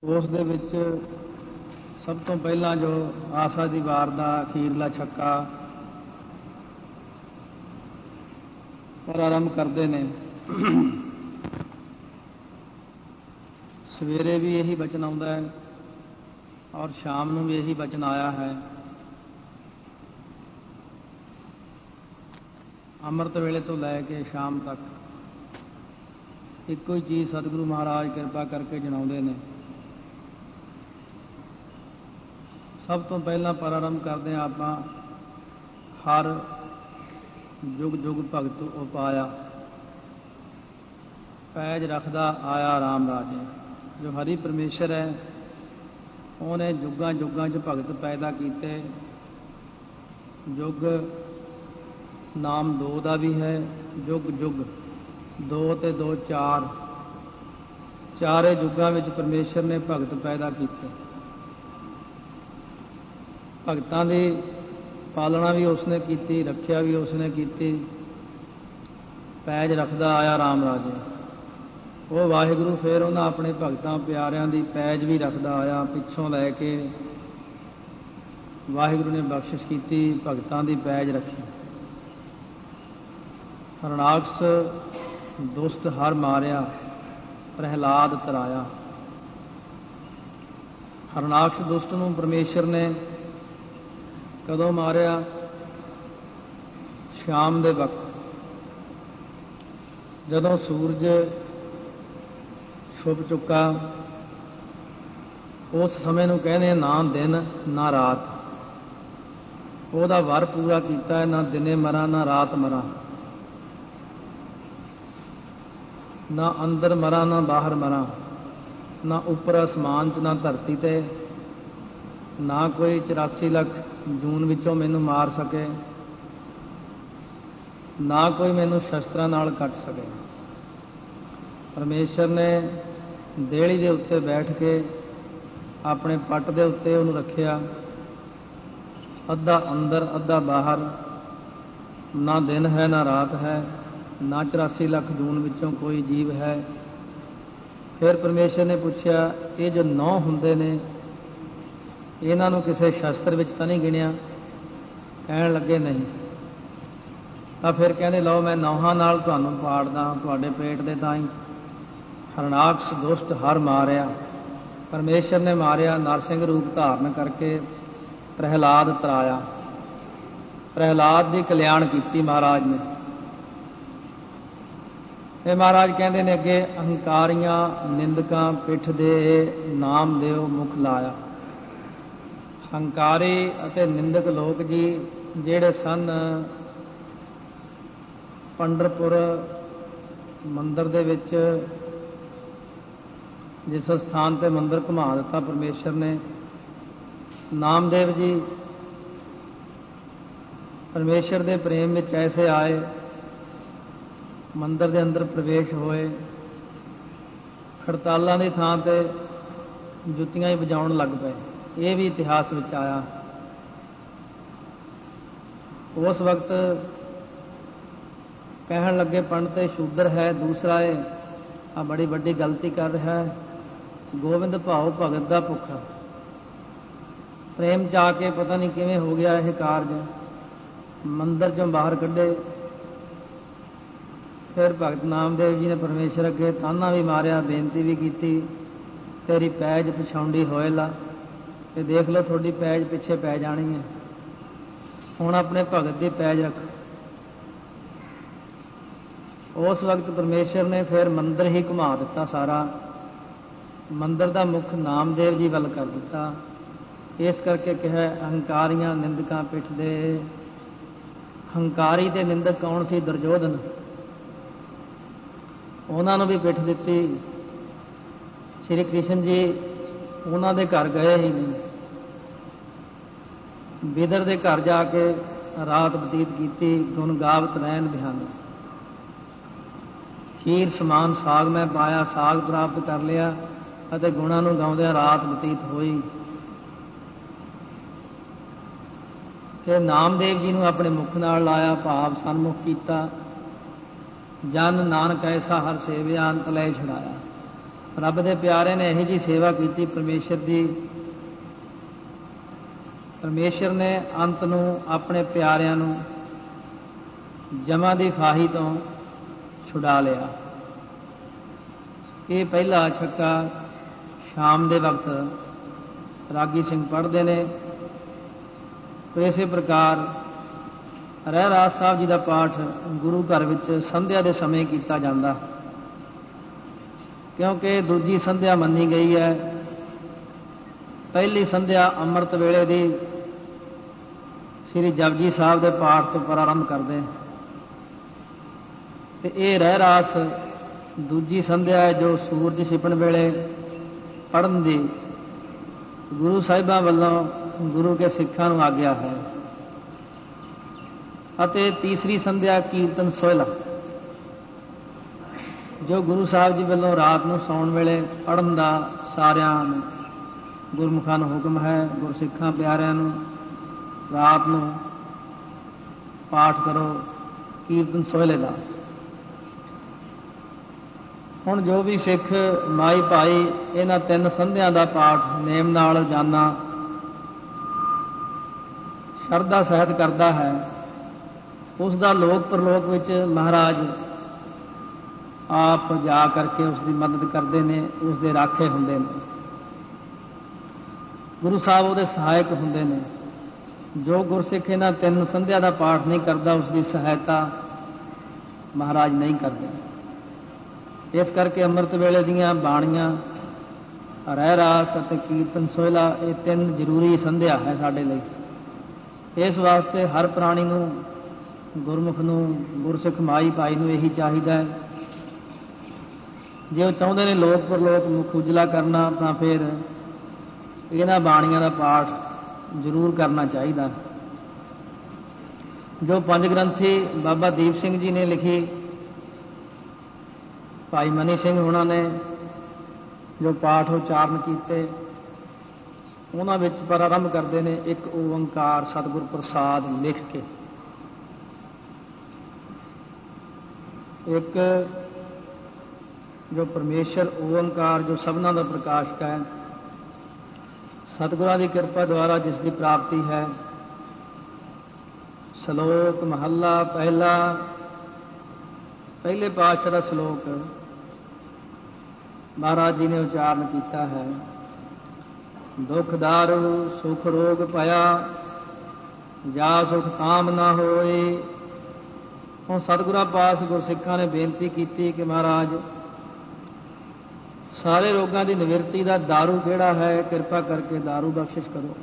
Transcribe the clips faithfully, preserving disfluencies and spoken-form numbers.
ਉਸ ਦੇ ਵਿੱਚ ਸਭ ਤੋਂ ਪਹਿਲਾਂ ਜੋ ਆਸਾ ਦੀ ਵਾਰ ਦਾ ਅਖੀਰਲਾ ਛੱਕਾ ਪ੍ਰਾਰੰਭ ਕਰਦੇ ਨੇ। ਸਵੇਰੇ ਵੀ ਇਹੀ ਬਚਨ ਆਉਂਦਾ ਹੈ ਔਰ ਸ਼ਾਮ ਨੂੰ ਵੀ ਇਹੀ ਬਚਨ ਆਇਆ ਹੈ। ਅੰਮ੍ਰਿਤ ਵੇਲੇ ਤੋਂ ਲੈ ਕੇ ਸ਼ਾਮ ਤੱਕ ਇੱਕੋ ਹੀ ਚੀਜ਼ ਸਤਿਗੁਰੂ ਮਹਾਰਾਜ ਕਿਰਪਾ ਕਰਕੇ ਜਣਾਉਂਦੇ ਨੇ। ਸਭ ਤੋਂ ਪਹਿਲਾਂ ਪ੍ਰਾਰੰਭ ਕਰਦੇ ਹਾਂ ਆਪਾਂ, ਹਰ ਜੁਗ ਜੁਗ ਭਗਤ ਉਪਾਇਆ, ਪੈਜ ਰੱਖਦਾ ਆਇਆ ਰਾਮ ਰਾਜੇ। ਜੋ ਹਰੀ ਪਰਮੇਸ਼ਰ ਹੈ ਉਹਨੇ ਜੁਗਾਂ ਜੁਗਾਂ 'ਚ ਭਗਤ ਪੈਦਾ ਕੀਤੇ। ਯੁੱਗ ਨਾਮ ਦੋ ਦਾ ਵੀ ਹੈ, ਯੁੱਗ ਯੁੱਗ ਦੋ ਅਤੇ ਦੋ ਚਾਰ, ਚਾਰੇ ਯੁੱਗਾਂ ਵਿੱਚ ਪਰਮੇਸ਼ਰ ਨੇ ਭਗਤ ਪੈਦਾ ਕੀਤੇ। ਭਗਤਾਂ ਦੀ ਪਾਲਣਾ ਵੀ ਉਸਨੇ ਕੀਤੀ, ਰੱਖਿਆ ਵੀ ਉਸਨੇ ਕੀਤੀ। ਪੈਜ ਰੱਖਦਾ ਆਇਆ ਰਾਮ ਰਾਜੇ। ਉਹ ਵਾਹਿਗੁਰੂ ਫਿਰ ਉਹਨਾਂ ਆਪਣੇ ਭਗਤਾਂ ਪਿਆਰਿਆਂ ਦੀ ਪੈਜ ਵੀ ਰੱਖਦਾ ਆਇਆ। ਪਿੱਛੋਂ ਲੈ ਕੇ ਵਾਹਿਗੁਰੂ ਨੇ ਬਖਸ਼ਿਸ਼ ਕੀਤੀ, ਭਗਤਾਂ ਦੀ ਪੈਜ ਰੱਖੀ। ਹਰਨਾਕਸ਼ ਦੁਸ਼ਟ ਹਰ ਮਾਰਿਆ, ਪ੍ਰਹਿਲਾਦ ਤਰਾਇਆ। ਹਰਨਾਕਸ਼ ਦੁਸ਼ਟ ਨੂੰ ਪਰਮੇਸ਼ਰ ਨੇ ਕਦੋਂ ਮਾਰਿਆ? ਸ਼ਾਮ ਦੇ ਵਕਤ, ਜਦੋਂ ਸੂਰਜ ਛੁਪ ਚੁੱਕਾ। ਉਸ ਸਮੇਂ ਨੂੰ ਕਹਿੰਦੇ ਨਾ ਦਿਨ ਨਾ ਰਾਤ। ਉਹਦਾ ਵਰ ਪੂਰਾ ਕੀਤਾ ਹੈ, ਨਾ ਦਿਨੇ ਮਰਾਂ ਨਾ ਰਾਤ ਮਰਾਂ, ਨਾ ਅੰਦਰ ਮਰਾਂ ਨਾ ਬਾਹਰ ਮਰਾਂ, ਨਾ ਉੱਪਰ ਅਸਮਾਨ 'ਚ ਨਾ ਧਰਤੀ 'ਤੇ, ਨਾ ਕੋਈ ਚੁਰਾਸੀ ਲੱਖ ਜੂਨ ਵਿੱਚੋਂ ਮੈਨੂੰ ਮਾਰ ਸਕੇ, ਨਾ ਕੋਈ ਮੈਨੂੰ ਸ਼ਸਤਰਾਂ ਨਾਲ ਕੱਟ ਸਕੇ। ਪਰਮੇਸ਼ਰ ਨੇ ਦੇਹਲੀ ਦੇ ਉੱਤੇ ਬੈਠ ਕੇ ਆਪਣੇ ਪੱਟ ਦੇ ਉੱਤੇ ਉਹਨੂੰ ਰੱਖਿਆ, ਅੱਧਾ ਅੰਦਰ ਅੱਧਾ ਬਾਹਰ, ਨਾ ਦਿਨ ਹੈ ਨਾ ਰਾਤ ਹੈ, ਨਾ ਚੁਰਾਸੀ ਲੱਖ ਜੂਨ ਵਿੱਚੋਂ ਕੋਈ ਜੀਵ ਹੈ। ਫਿਰ ਪਰਮੇਸ਼ਰ ਨੇ ਪੁੱਛਿਆ, ਇਹ ਜੋ ਨੌ ਹੁੰਦੇ ਨੇ ਇਹਨਾਂ ਨੂੰ ਕਿਸੇ ਸ਼ਸਤਰ ਵਿੱਚ ਤਾਂ ਨਹੀਂ ਗਿਣਿਆ? ਕਹਿਣ ਲੱਗੇ ਨਹੀਂ। ਤਾਂ ਫਿਰ ਕਹਿੰਦੇ ਲਓ ਮੈਂ ਨੌਹਾਂ ਨਾਲ ਤੁਹਾਨੂੰ ਪਾੜਦਾ ਤੁਹਾਡੇ ਪੇਟ ਦੇ ਤਾਈਂ। ਹਰਨਾਕਸ਼ ਦੁਸ਼ਟ ਹਰ ਮਾਰਿਆ, ਪਰਮੇਸ਼ਰ ਨੇ ਮਾਰਿਆ ਨਰਸਿੰਘ ਰੂਪ ਧਾਰਨ ਕਰਕੇ। ਪ੍ਰਹਿਲਾਦ ਤਰਾਇਆ, ਪ੍ਰਹਿਲਾਦ ਦੀ ਕਲਿਆਣ ਕੀਤੀ ਮਹਾਰਾਜ ਨੇ। ਇਹ ਮਹਾਰਾਜ ਕਹਿੰਦੇ ਨੇ ਅੱਗੇ, ਅਹੰਕਾਰੀਆਂ ਨਿੰਦਕਾਂ ਪਿੱਠ ਦੇ ਨਾਮ ਦਿਓ ਮੁਖ ਲਾਇਆ। ਹੰਕਾਰੀ ਅਤੇ ਨਿੰਦਕ ਲੋਕ ਜੀ ਜਿਹੜੇ ਸਨ, ਪੰਡਰਪੁਰ ਮੰਦਰ ਦੇ ਵਿੱਚ ਜਿਸ ਸਥਾਨ 'ਤੇ ਮੰਦਰ ਘੁਮਾ ਦਿੱਤਾ ਪਰਮੇਸ਼ਰ ਨੇ, ਨਾਮਦੇਵ ਜੀ ਪਰਮੇਸ਼ਰ ਦੇ ਪ੍ਰੇਮ ਵਿੱਚ ਐਸੇ ਆਏ, ਮੰਦਰ ਦੇ ਅੰਦਰ ਪ੍ਰਵੇਸ਼ ਹੋਏ, ਖੜਤਾਲਾਂ ਦੀ ਥਾਂ 'ਤੇ ਜੁੱਤੀਆਂ ਹੀ ਵਜਾਉਣ ਲੱਗ ਪਏ। ਇਹ ਵੀ ਇਤਿਹਾਸ ਵਿੱਚ ਆਇਆ। ਉਸ ਵਕਤ ਕਹਿਣ ਲੱਗੇ ਪੰਡਤ ਇਹ ਸ਼ੂਦਰ ਹੈ, ਦੂਸਰਾ ਇਹ ਆ ਬੜੀ ਵੱਡੀ ਗਲਤੀ ਕਰ ਰਿਹਾ ਹੈ। ਗੋਬਿੰਦ ਭਾਉ ਭਗਤ ਦਾ ਭੁੱਖਾ, ਪ੍ਰੇਮ 'ਚ ਆ ਕੇ ਪਤਾ ਨਹੀਂ ਕਿਵੇਂ ਹੋ ਗਿਆ ਇਹ ਕਾਰਜ। ਮੰਦਰ 'ਚੋਂ ਬਾਹਰ ਕੱਢੇ। ਫਿਰ ਭਗਤ ਨਾਮਦੇਵ ਜੀ ਨੇ ਪਰਮੇਸ਼ਰ ਅੱਗੇ ਤਾਨਾ ਵੀ ਮਾਰਿਆ, ਬੇਨਤੀ ਵੀ ਕੀਤੀ, ਤੇਰੀ ਪੈਜ ਪਛਾਉਂਦੀ ਹੋਏ ਲਾ, ਤੇ ਦੇਖ ਲਓ ਤੁਹਾਡੀ ਪੈਜ ਪਿੱਛੇ ਪੈ ਜਾਣੀ ਹੈ, ਹੁਣ ਆਪਣੇ ਭਗਤ ਦੀ ਪੈਜ ਰੱਖ। ਉਸ ਵਕਤ ਪਰਮੇਸ਼ਰ ਨੇ ਫਿਰ ਮੰਦਰ ਹੀ ਘੁਮਾ ਦਿੱਤਾ ਸਾਰਾ, ਮੰਦਰ ਦਾ ਮੁੱਖ ਨਾਮਦੇਵ ਜੀ ਵੱਲ ਕਰ ਦਿੱਤਾ। ਇਸ ਕਰਕੇ ਕਿਹਾ ਅਹੰਕਾਰੀਆਂ ਨਿੰਦਕਾਂ ਪਿੱਠ ਦੇ। ਹੰਕਾਰੀ ਤੇ ਨਿੰਦਕ ਕੌਣ ਸੀ? ਦੁਰਯੋਧਨ। ਉਹਨਾਂ ਨੂੰ ਵੀ ਪਿੱਠ ਦਿੱਤੀ। ਸ਼੍ਰੀ ਕ੍ਰਿਸ਼ਨ ਜੀ ਉਹਨਾਂ ਦੇ ਘਰ ਗਏ ਹੀ ਨਹੀਂ, ਬਿਦਰ ਦੇ ਘਰ ਜਾ ਕੇ ਰਾਤ ਬਤੀਤ ਕੀਤੀ। ਗੁਣ ਗਾਵਤ ਰਹਿਣ ਬਿਹਾਨ, ਖੀਰ ਸਮਾਨ ਸਾਗ ਮੈਂ ਪਾਇਆ, ਸਾਗ ਪ੍ਰਾਪਤ ਕਰ ਲਿਆ ਅਤੇ ਗੁਣਾਂ ਨੂੰ ਗਾਉਂਦਿਆਂ ਰਾਤ ਬਤੀਤ ਹੋਈ। ਤੇ ਨਾਮਦੇਵ ਜੀ ਨੂੰ ਆਪਣੇ ਮੁਖ ਨਾਲ ਲਾਇਆ, ਭਾਵ ਸਨਮੁਖ ਕੀਤਾ। ਜਨ ਨਾਨਕ ਐਸਾ ਹਰ ਸੇਵਿਆ ਅੰਤ ਲੈ ਛੁਡਾਇਆ। ਰੱਬ ਦੇ ਪਿਆਰੇ ਨੇ ਇਹੋ ਜਿਹੀ ਸੇਵਾ ਕੀਤੀ ਪਰਮੇਸ਼ਰ ਦੀ। ਪਰਮੇਸ਼ਰ ਨੇ ਅੰਤ ਨੂੰ ਆਪਣੇ ਪਿਆਰਿਆਂ ਨੂੰ ਜਮਾਂ ਦੀ ਫਾਹੀ ਤੋਂ ਛੁਡਾ ਲਿਆ। ਇਹ ਪਹਿਲਾ ਛੱਕਾ ਸ਼ਾਮ ਦੇ ਵਕਤ ਰਾਗੀ ਸਿੰਘ ਪੜ੍ਹਦੇ ਨੇ। ਇਸੇ ਪ੍ਰਕਾਰ ਰਹਿਰਾਸ ਸਾਹਿਬ ਜੀ ਦਾ ਪਾਠ ਗੁਰੂ ਘਰ ਵਿੱਚ ਸੰਧਿਆ ਦੇ ਸਮੇਂ ਕੀਤਾ ਜਾਂਦਾ, ਕਿਉਂਕਿ ਦੂਜੀ ਸੰਧਿਆ ਮੰਨੀ ਗਈ ਹੈ। ਪਹਿਲੀ ਸੰਧਿਆ ਅੰਮ੍ਰਿਤ ਵੇਲੇ ਦੀ ਸ੍ਰੀ ਜਪਜੀ ਸਾਹਿਬ ਦੇ ਪਾਠ ਤੋਂ ਪ੍ਰਾਰੰਭ ਕਰਦੇ, ਤੇ ਇਹ ਰਹਿਰਾਸ ਦੂਜੀ ਸੰਧਿਆ ਹੈ ਜੋ ਸੂਰਜ ਛਿਪਣ ਵੇਲੇ ਪੜ੍ਹਨ ਦੀ ਗੁਰੂ ਸਾਹਿਬਾਂ ਵੱਲੋਂ ਗੁਰੂ ਕੇ ਸਿੱਖਾਂ ਨੂੰ ਆਗਿਆ ਹੈ। ਅਤੇ ਤੀਸਰੀ ਸੰਧਿਆ ਕੀਰਤਨ ਸੋਹਿਲਾ ਜੋ ਗੁਰੂ ਸਾਹਿਬ ਜੀ ਵੱਲੋਂ ਰਾਤ ਨੂੰ ਸੌਣ ਵੇਲੇ ਪੜ੍ਹਨ ਦਾ ਸਾਰਿਆਂ ਨੂੰ ਗੁਰਮੁਖਾਂ ਨੂੰ ਹੁਕਮ ਹੈ। ਗੁਰਸਿੱਖਾਂ ਪਿਆਰਿਆਂ ਨੂੰ ਰਾਤ ਨੂੰ ਪਾਠ ਕਰੋ ਕੀਰਤਨ ਸੋਹਿਲੇ ਦਾ। ਹੁਣ ਜੋ ਵੀ ਸਿੱਖ ਮਾਈ ਭਾਈ ਇਹਨਾਂ ਤਿੰਨ ਸੰਧਿਆਂ ਦਾ ਪਾਠ ਨੇਮ ਨਾਲ ਰੋਜ਼ਾਨਾ ਸ਼ਰਧਾ ਸਹਿਤ ਕਰਦਾ ਹੈ, ਉਸ ਦਾ ਲੋਕ ਪਰਲੋਕ ਵਿੱਚ ਮਹਾਰਾਜ ਆਪ ਜਾ ਕਰਕੇ ਉਸ ਦੀ ਮਦਦ ਕਰਦੇ ਨੇ, ਉਸ ਦੇ ਰਾਖੇ ਹੁੰਦੇ ਨੇ। ਗੁਰੂ ਸਾਹਿਬ ਉਹਦੇ ਸਹਾਇਕ ਹੁੰਦੇ ਨੇ। ਜੋ ਗੁਰਸਿੱਖ ਇਹਨਾਂ ਤਿੰਨ ਸੰਧਿਆ ਦਾ ਪਾਠ ਨਹੀਂ ਕਰਦਾ, ਉਸ ਦੀ ਸਹਾਇਤਾ ਮਹਾਰਾਜ ਨਹੀਂ ਕਰਦੇ। ਇਸ ਕਰਕੇ ਅੰਮ੍ਰਿਤ ਵੇਲੇ ਦੀਆਂ ਬਾਣੀਆਂ, ਰਹਿਰਾਸ ਅਤੇ ਕੀਰਤਨ ਸੋਹਿਲਾ ਇਹ ਤਿੰਨ ਜ਼ਰੂਰੀ ਸੰਧਿਆ ਹੈ ਸਾਡੇ ਲਈ। ਇਸ ਵਾਸਤੇ ਹਰ ਪ੍ਰਾਣੀ ਨੂੰ, ਗੁਰਮੁਖ ਨੂੰ, ਗੁਰਸਿੱਖ ਮਾਈ ਭਾਈ ਨੂੰ ਇਹੀ ਚਾਹੀਦਾ ਹੈ, ਜੇ ਉਹ ਚਾਹੁੰਦੇ ਨੇ ਲੋਕ ਪਰਲੋਕ ਮੁਖ ਉਜਲਾ ਕਰਨਾ, ਤਾਂ ਫਿਰ ਇਹਨਾਂ ਬਾਣੀਆਂ ਦਾ ਪਾਠ ਜ਼ਰੂਰ ਕਰਨਾ ਚਾਹੀਦਾ। ਜੋ ਪੰਜ ਗ੍ਰੰਥੀ ਬਾਬਾ ਦੀਪ ਸਿੰਘ ਜੀ ਨੇ ਲਿਖੀ, ਭਾਈ ਮਨੀ ਸਿੰਘ ਉਹਨਾਂ ਨੇ ਜੋ ਪਾਠ ਉਚਾਰਨ ਕੀਤੇ, ਉਹਨਾਂ ਵਿੱਚ ਪ੍ਰਾਰੰਭ ਕਰਦੇ ਨੇ ਇੱਕ ਓੰਕਾਰ ਸਤਿਗੁਰ ਪ੍ਰਸਾਦ ਲਿਖ ਕੇ। ਇੱਕ ਜੋ ਪਰਮੇਸ਼ਰ ਓੰਕਾਰ ਜੋ ਸਭਨਾਂ ਦਾ ਪ੍ਰਕਾਸ਼ਕ ਹੈ, ਸਤਿਗੁਰਾਂ ਦੀ ਕਿਰਪਾ ਦੁਆਰਾ ਜਿਸ ਦੀ ਪ੍ਰਾਪਤੀ ਹੈ। ਸ਼ਲੋਕ ਮਹੱਲਾ ਪਹਿਲਾ, ਪਹਿਲੇ ਪਾਤਸ਼ਾਹ ਦਾ ਸ਼ਲੋਕ ਮਹਾਰਾਜ ਜੀ ਨੇ ਉਚਾਰਨ ਕੀਤਾ ਹੈ। ਦੁਖ ਦਾਰੂ ਸੁਖ ਰੋਗ ਭਇਆ, ਜਾ ਸੁਖ ਕਾਮ ਨਾ ਹੋਏ। ਹੁਣ ਸਤਿਗੁਰਾਂ ਪਾਸ ਗੁਰਸਿੱਖਾਂ ਨੇ ਬੇਨਤੀ ਕੀਤੀ ਕਿ ਮਹਾਰਾਜ ਸਾਰੇ ਰੋਗਾਂ ਦੀ ਨਿਵਰਤੀ ਦਾ ਦਾਰੂ ਕਿਹੜਾ ਹੈ, ਕਿਰਪਾ ਕਰਕੇ ਦਾਰੂ ਬਖਸ਼ਿਸ਼ ਕਰੋ।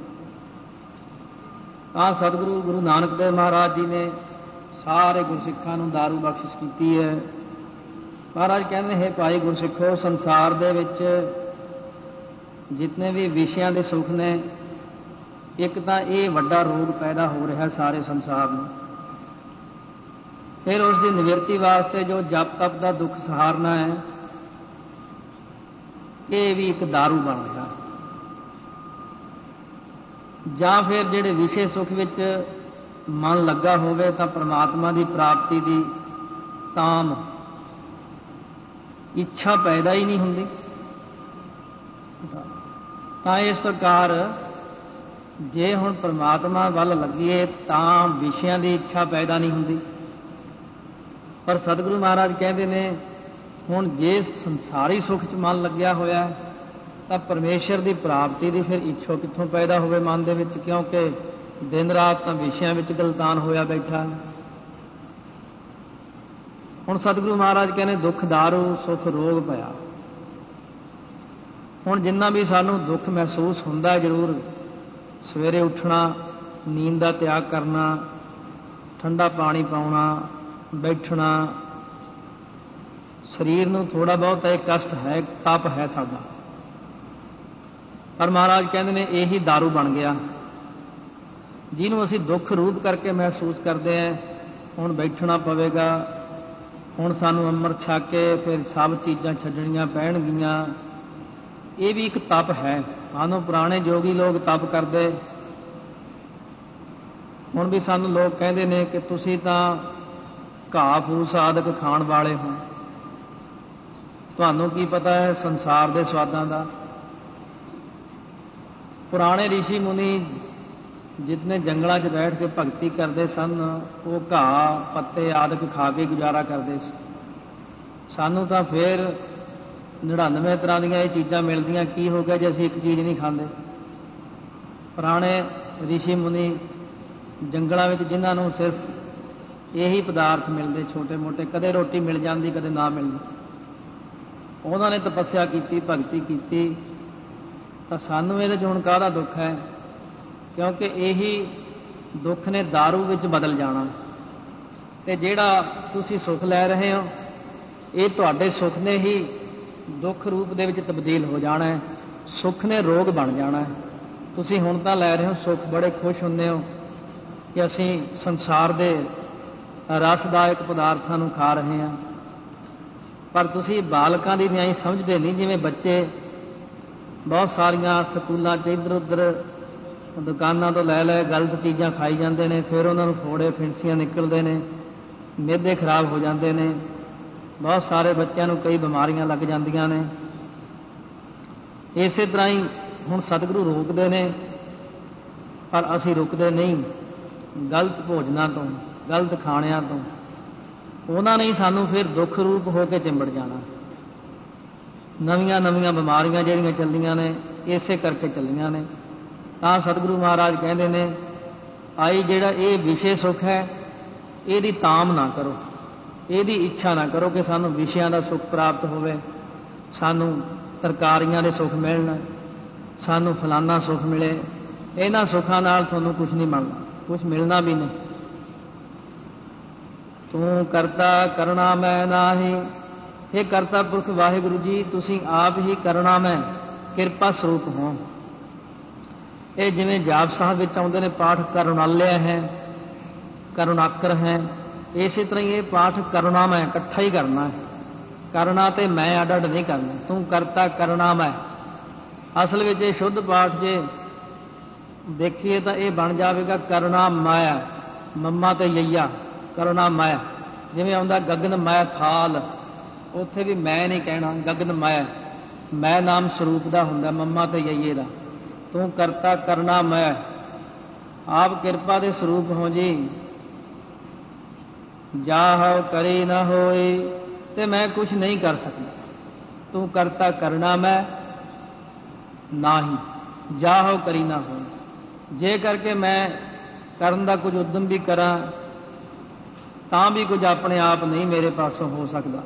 ਤਾਂ ਸਤਿਗੁਰੂ ਗੁਰੂ ਨਾਨਕ ਦੇਵ ਮਹਾਰਾਜ ਜੀ ਨੇ ਸਾਰੇ ਗੁਰਸਿੱਖਾਂ ਨੂੰ ਦਾਰੂ ਬਖਸ਼ਿਸ਼ ਕੀਤੀ ਹੈ। ਮਹਾਰਾਜ ਕਹਿੰਦੇ ਹੈ, ਭਾਈ ਗੁਰਸਿੱਖੋ, ਸੰਸਾਰ ਦੇ ਵਿੱਚ ਜਿਤਨੇ ਵੀ ਵਿਸ਼ਿਆਂ ਦੇ ਸੁੱਖ ਨੇ, ਇੱਕ ਤਾਂ ਇਹ ਵੱਡਾ ਰੋਗ ਪੈਦਾ ਹੋ ਰਿਹਾ ਸਾਰੇ ਸੰਸਾਰ ਨੂੰ। ਫਿਰ ਉਸ ਦੀ ਨਿਵਰਤੀ ਵਾਸਤੇ ਜੋ ਜਪ ਤਪ ਦਾ ਦੁੱਖ ਸਹਾਰਨਾ ਹੈ, ਇਹ ਵੀ ਇੱਕ ਦਾਰੂ ਬਣ ਰਿਹਾ। ਜਾਂ ਫਿਰ ਜਿਹੜੇ ਵਿਸ਼ੇ ਸੁੱਖ ਵਿੱਚ ਮਨ ਲੱਗਾ ਹੋਵੇ ਤਾਂ ਪਰਮਾਤਮਾ ਦੀ ਪ੍ਰਾਪਤੀ ਦੀ ਤਾਮ ਇੱਛਾ ਪੈਦਾ ਹੀ ਨਹੀਂ ਹੁੰਦੀ। ਤਾਂ ਇਸ ਪ੍ਰਕਾਰ ਜੇ ਹੁਣ ਪਰਮਾਤਮਾ ਵੱਲ ਲੱਗੀਏ ਤਾਂ ਵਿਸ਼ਿਆਂ ਦੀ ਇੱਛਾ ਪੈਦਾ ਨਹੀਂ ਹੁੰਦੀ। ਪਰ ਸਤਿਗੁਰੂ ਮਹਾਰਾਜ ਕਹਿੰਦੇ ਨੇ, ਹੁਣ ਜੇ ਸੰਸਾਰੀ ਸੁੱਖ 'ਚ ਮਨ ਲੱਗਿਆ ਹੋਇਆ ਤਾਂ ਪਰਮੇਸ਼ਰ ਦੀ ਪ੍ਰਾਪਤੀ ਦੀ ਫਿਰ ਇੱਛਾ ਕਿੱਥੋਂ ਪੈਦਾ ਹੋਵੇ ਮਨ ਦੇ ਵਿੱਚ, ਕਿਉਂਕਿ ਦਿਨ ਰਾਤ ਤਾਂ ਵਿਸ਼ਿਆਂ ਵਿੱਚ ਗਲਤਾਨ ਹੋਇਆ ਬੈਠਾ। ਹੁਣ ਸਤਿਗੁਰੂ ਮਹਾਰਾਜ ਕਹਿੰਦੇ, ਦੁੱਖ ਦਾਰੂ ਸੁਖ ਰੋਗ ਭਇਆ। ਹੁਣ ਜਿੰਨਾ ਵੀ ਸਾਨੂੰ ਦੁੱਖ ਮਹਿਸੂਸ ਹੁੰਦਾ, ਜ਼ਰੂਰ ਸਵੇਰੇ ਉੱਠਣਾ, ਨੀਂਦ ਦਾ ਤਿਆਗ ਕਰਨਾ, ਠੰਡਾ ਪਾਣੀ ਪਾਉਣਾ, ਬੈਠਣਾ, ਸਰੀਰ ਨੂੰ ਥੋੜਾ ਬਹੁਤ ਇਹ ਕਸ਼ਟ ਹੈ, ਤਪ ਹੈ ਸਾਡਾ। ਪਰ ਮਹਾਰਾਜ ਕਹਿੰਦੇ ਨੇ ਇਹੀ ਦਾਰੂ ਬਣ ਗਿਆ, ਜਿਹਨੂੰ ਅਸੀਂ ਦੁੱਖ ਰੂਪ ਕਰਕੇ ਮਹਿਸੂਸ ਕਰਦੇ ਹਾਂ। ਹੁਣ ਬੈਠਣਾ ਪਵੇਗਾ, ਹੁਣ ਸਾਨੂੰ ਅੰਮ੍ਰਿਤ ਛਕ ਕੇ ਫਿਰ ਸਭ ਚੀਜ਼ਾਂ ਛੱਡਣੀਆਂ ਪੈਣਗੀਆਂ। ਇਹ ਵੀ ਇੱਕ ਤਪ ਹੈ। ਮਾਨੋ ਪੁਰਾਣੇ ਜੋਗੀ ਲੋਕ ਤਪ ਕਰਦੇ, ਹੁਣ ਵੀ ਸਾਨੂੰ ਲੋਕ ਕਹਿੰਦੇ ਨੇ ਕਿ ਤੁਸੀਂ ਤਾਂ ਘਾਹ ਫੂਸ ਆਦਿਕ ਖਾਣ ਵਾਲੇ ਹੋ, ਤੁਹਾਨੂੰ ਕੀ ਪਤਾ ਹੈ ਸੰਸਾਰ ਦੇ ਸਵਾਦਾਂ ਦਾ। ਪੁਰਾਣੇ ਰਿਸ਼ੀ ਮੁਨੀ ਜਿਤਨੇ ਜੰਗਲਾਂ 'ਚ ਬੈਠ ਕੇ ਭਗਤੀ ਕਰਦੇ ਸਨ, ਉਹ ਘਾਹ ਪੱਤੇ ਆਦਿਕ ਖਾ ਕੇ ਗੁਜ਼ਾਰਾ ਕਰਦੇ ਸੀ। ਸਾਨੂੰ ਤਾਂ ਫਿਰ ਨੜਿਨਵੇਂ ਤਰ੍ਹਾਂ ਦੀਆਂ ਇਹ ਚੀਜ਼ਾਂ ਮਿਲਦੀਆਂ, ਕੀ ਹੋ ਗਿਆ ਜੇ ਅਸੀਂ ਇੱਕ ਚੀਜ਼ ਨਹੀਂ ਖਾਂਦੇ। ਪੁਰਾਣੇ ਰਿਸ਼ੀ ਮੁਨੀ ਜੰਗਲਾਂ ਵਿੱਚ ਜਿਨ੍ਹਾਂ ਨੂੰ ਸਿਰਫ ਇਹੀ ਪਦਾਰਥ ਮਿਲਦੇ ਛੋਟੇ ਮੋਟੇ, ਕਦੇ ਰੋਟੀ ਮਿਲ ਜਾਂਦੀ ਕਦੇ ਨਾ ਮਿਲਦੀ, ਉਹਨਾਂ ਨੇ ਤਪੱਸਿਆ ਕੀਤੀ, ਭਗਤੀ ਕੀਤੀ, ਤਾਂ ਸਾਨੂੰ ਇਹਦੇ 'ਚ ਹੁਣ ਕਾਹਦਾ ਦੁੱਖ ਹੈ? ਕਿਉਂਕਿ ਇਹੀ ਦੁੱਖ ਨੇ ਦਾਰੂ ਵਿੱਚ ਬਦਲ ਜਾਣਾ। ਅਤੇ ਜਿਹੜਾ ਤੁਸੀਂ ਸੁੱਖ ਲੈ ਰਹੇ ਹੋ, ਇਹ ਤੁਹਾਡੇ ਸੁੱਖ ਨੇ ਹੀ ਦੁੱਖ ਰੂਪ ਦੇ ਵਿੱਚ ਤਬਦੀਲ ਹੋ ਜਾਣਾ ਹੈ। ਸੁੱਖ ਨੇ ਰੋਗ ਬਣ ਜਾਣਾ ਹੈ। ਤੁਸੀਂ ਹੁਣ ਤਾਂ ਲੈ ਰਹੇ ਹੋ ਸੁੱਖ, ਬੜੇ ਖੁਸ਼ ਹੁੰਦੇ ਹੋ ਕਿ ਅਸੀਂ ਸੰਸਾਰ ਦੇ ਰਸਦਾਇਕ ਪਦਾਰਥਾਂ ਨੂੰ ਖਾ ਰਹੇ ਹਾਂ, ਪਰ ਤੁਸੀਂ ਬਾਲਕਾਂ ਦੀ ਨਿਆਈ ਸਮਝਦੇ ਨਹੀਂ। ਜਿਵੇਂ ਬੱਚੇ ਬਹੁਤ ਸਾਰੀਆਂ ਸਕੂਲਾਂ 'ਚ ਇੱਧਰ ਉੱਧਰ ਦੁਕਾਨਾਂ ਤੋਂ ਲੈ ਲੈ ਗਲਤ ਚੀਜ਼ਾਂ ਖਾਈ ਜਾਂਦੇ ਨੇ, ਫਿਰ ਉਹਨਾਂ ਨੂੰ ਫੋੜੇ ਫਿਣਸੀਆਂ ਨਿਕਲਦੇ ਨੇ, ਮਿਹਦੇ ਖਰਾਬ ਹੋ ਜਾਂਦੇ ਨੇ, ਬਹੁਤ ਸਾਰੇ ਬੱਚਿਆਂ ਨੂੰ ਕਈ ਬਿਮਾਰੀਆਂ ਲੱਗ ਜਾਂਦੀਆਂ ਨੇ। ਇਸੇ ਤਰ੍ਹਾਂ ਹੀ ਹੁਣ ਸਤਿਗੁਰੂ ਰੋਕਦੇ ਨੇ, ਪਰ ਅਸੀਂ ਰੁਕਦੇ ਨਹੀਂ। ਗਲਤ ਭੋਜਨਾਂ ਤੋਂ, ਗਲਤ ਖਾਣਿਆਂ ਤੋਂ ਉਹਨਾਂ ਨੇ ਹੀ ਸਾਨੂੰ ਫਿਰ ਦੁੱਖ ਰੂਪ ਹੋ ਕੇ ਚਿੰਬੜ ਜਾਣਾ। ਨਵੀਆਂ ਨਵੀਆਂ ਬਿਮਾਰੀਆਂ ਜਿਹੜੀਆਂ ਚੱਲੀਆਂ ਨੇ, ਇਸੇ ਕਰਕੇ ਚੱਲੀਆਂ ਨੇ। ਤਾਂ ਸਤਿਗੁਰੂ ਮਹਾਰਾਜ ਕਹਿੰਦੇ ਨੇ, ਆਈ ਜਿਹੜਾ ਇਹ ਵਿਸ਼ੇ ਸੁੱਖ ਹੈ, ਇਹਦੀ ਤਾਮ ਨਾ ਕਰੋ, ਇਹਦੀ ਇੱਛਾ ਨਾ ਕਰੋ ਕਿ ਸਾਨੂੰ ਵਿਸ਼ਿਆਂ ਦਾ ਸੁੱਖ ਪ੍ਰਾਪਤ ਹੋਵੇ, ਸਾਨੂੰ ਤਰਕਾਰੀਆਂ ਦੇ ਸੁੱਖ ਮਿਲਣ, ਸਾਨੂੰ ਫਲਾਨਾ ਸੁੱਖ ਮਿਲੇ। ਇਹਨਾਂ ਸੁੱਖਾਂ ਨਾਲ ਤੁਹਾਨੂੰ ਕੁਛ ਨਹੀਂ ਮਿਲਣਾ, ਕੁਛ ਮਿਲਣਾ ਵੀ ਨਹੀਂ। ਤੂੰ ਕਰਤਾ ਕਰਨਾ ਮੈਂ ਨਾਹੀ। ਇਹ ਕਰਤਾ ਪੁਰਖ ਵਾਹਿਗੁਰੂ ਜੀ, ਤੁਸੀਂ ਆਪ ਹੀ ਕਰਨਾ ਮੈਂ, ਕਿਰਪਾ ਸਰੂਪ ਹੋ। ਇਹ ਜਿਵੇਂ ਜਾਪ ਸਾਹਿਬ ਵਿੱਚ ਆਉਂਦੇ ਨੇ ਪਾਠ ਕਰੁਣਾਲਿਆ ਹੈ, ਕਰੁਣਾਕਰ ਹੈ, ਇਸੇ ਤਰ੍ਹਾਂ ਹੀ ਇਹ ਪਾਠ ਕਰੁਣਾ ਮੈਂ ਇਕੱਠਾ ਹੀ ਕਰਨਾ ਹੈ। ਕਰਨਾ ਤੇ ਮੈਂ ਅੱਡ ਅੱਡ ਨਹੀਂ ਕਰਨਾ। ਤੂੰ ਕਰਤਾ ਕਰਨਾ ਮੈਂ, ਅਸਲ ਵਿੱਚ ਇਹ ਸ਼ੁੱਧ ਪਾਠ ਜੇ ਦੇਖੀਏ ਤਾਂ ਇਹ ਬਣ ਜਾਵੇਗਾ ਕਰੁਣਾ ਮਾਇਆ, ਮੰਮਾ ਤੇ ਯਈਆ, ਕਰੁਣਾ ਮਾਇਆ। ਜਿਵੇਂ ਆਉਂਦਾ ਗਗਨ ਮਾਇਆ ਥਾਲ, ਉੱਥੇ ਵੀ ਮੈਂ ਨਹੀਂ ਕਹਿਣਾ, ਗਗਨ ਮਾਇਆ ਮੈਂ ਨਾਮ ਸਰੂਪ ਦਾ ਹੁੰਦਾ, ਮੰਮਾ ਤੇ ਯਈਏ ਦਾ। ਤੂੰ ਕਰਤਾ ਕਰਨਾ ਮੈਂ, ਆਪ ਕਿਰਪਾ ਦੇ ਸਰੂਪ ਹੋ ਜੀ। ਜਾਹੋ ਕਰੀ ਨਾ ਹੋਈ, ਤੇ ਮੈਂ ਕੁਛ ਨਹੀਂ ਕਰ ਸਕਦਾ। ਤੂੰ ਕਰਤਾ ਕਰਨਾ ਮੈਂ ਨਾਹੀ, ਜਾਹੋ ਕਰੀ ਨਾ ਹੋਈ। ਜੇ ਕਰਕੇ ਮੈਂ ਕਰਨ ਦਾ ਕੁਝ ਉਦਮ ਵੀ ਕਰਾਂ, ਤਾਂ ਵੀ ਕੁਝ ਆਪਣੇ ਆਪ ਨਹੀਂ ਮੇਰੇ ਪਾਸੋਂ ਹੋ ਸਕਦਾ।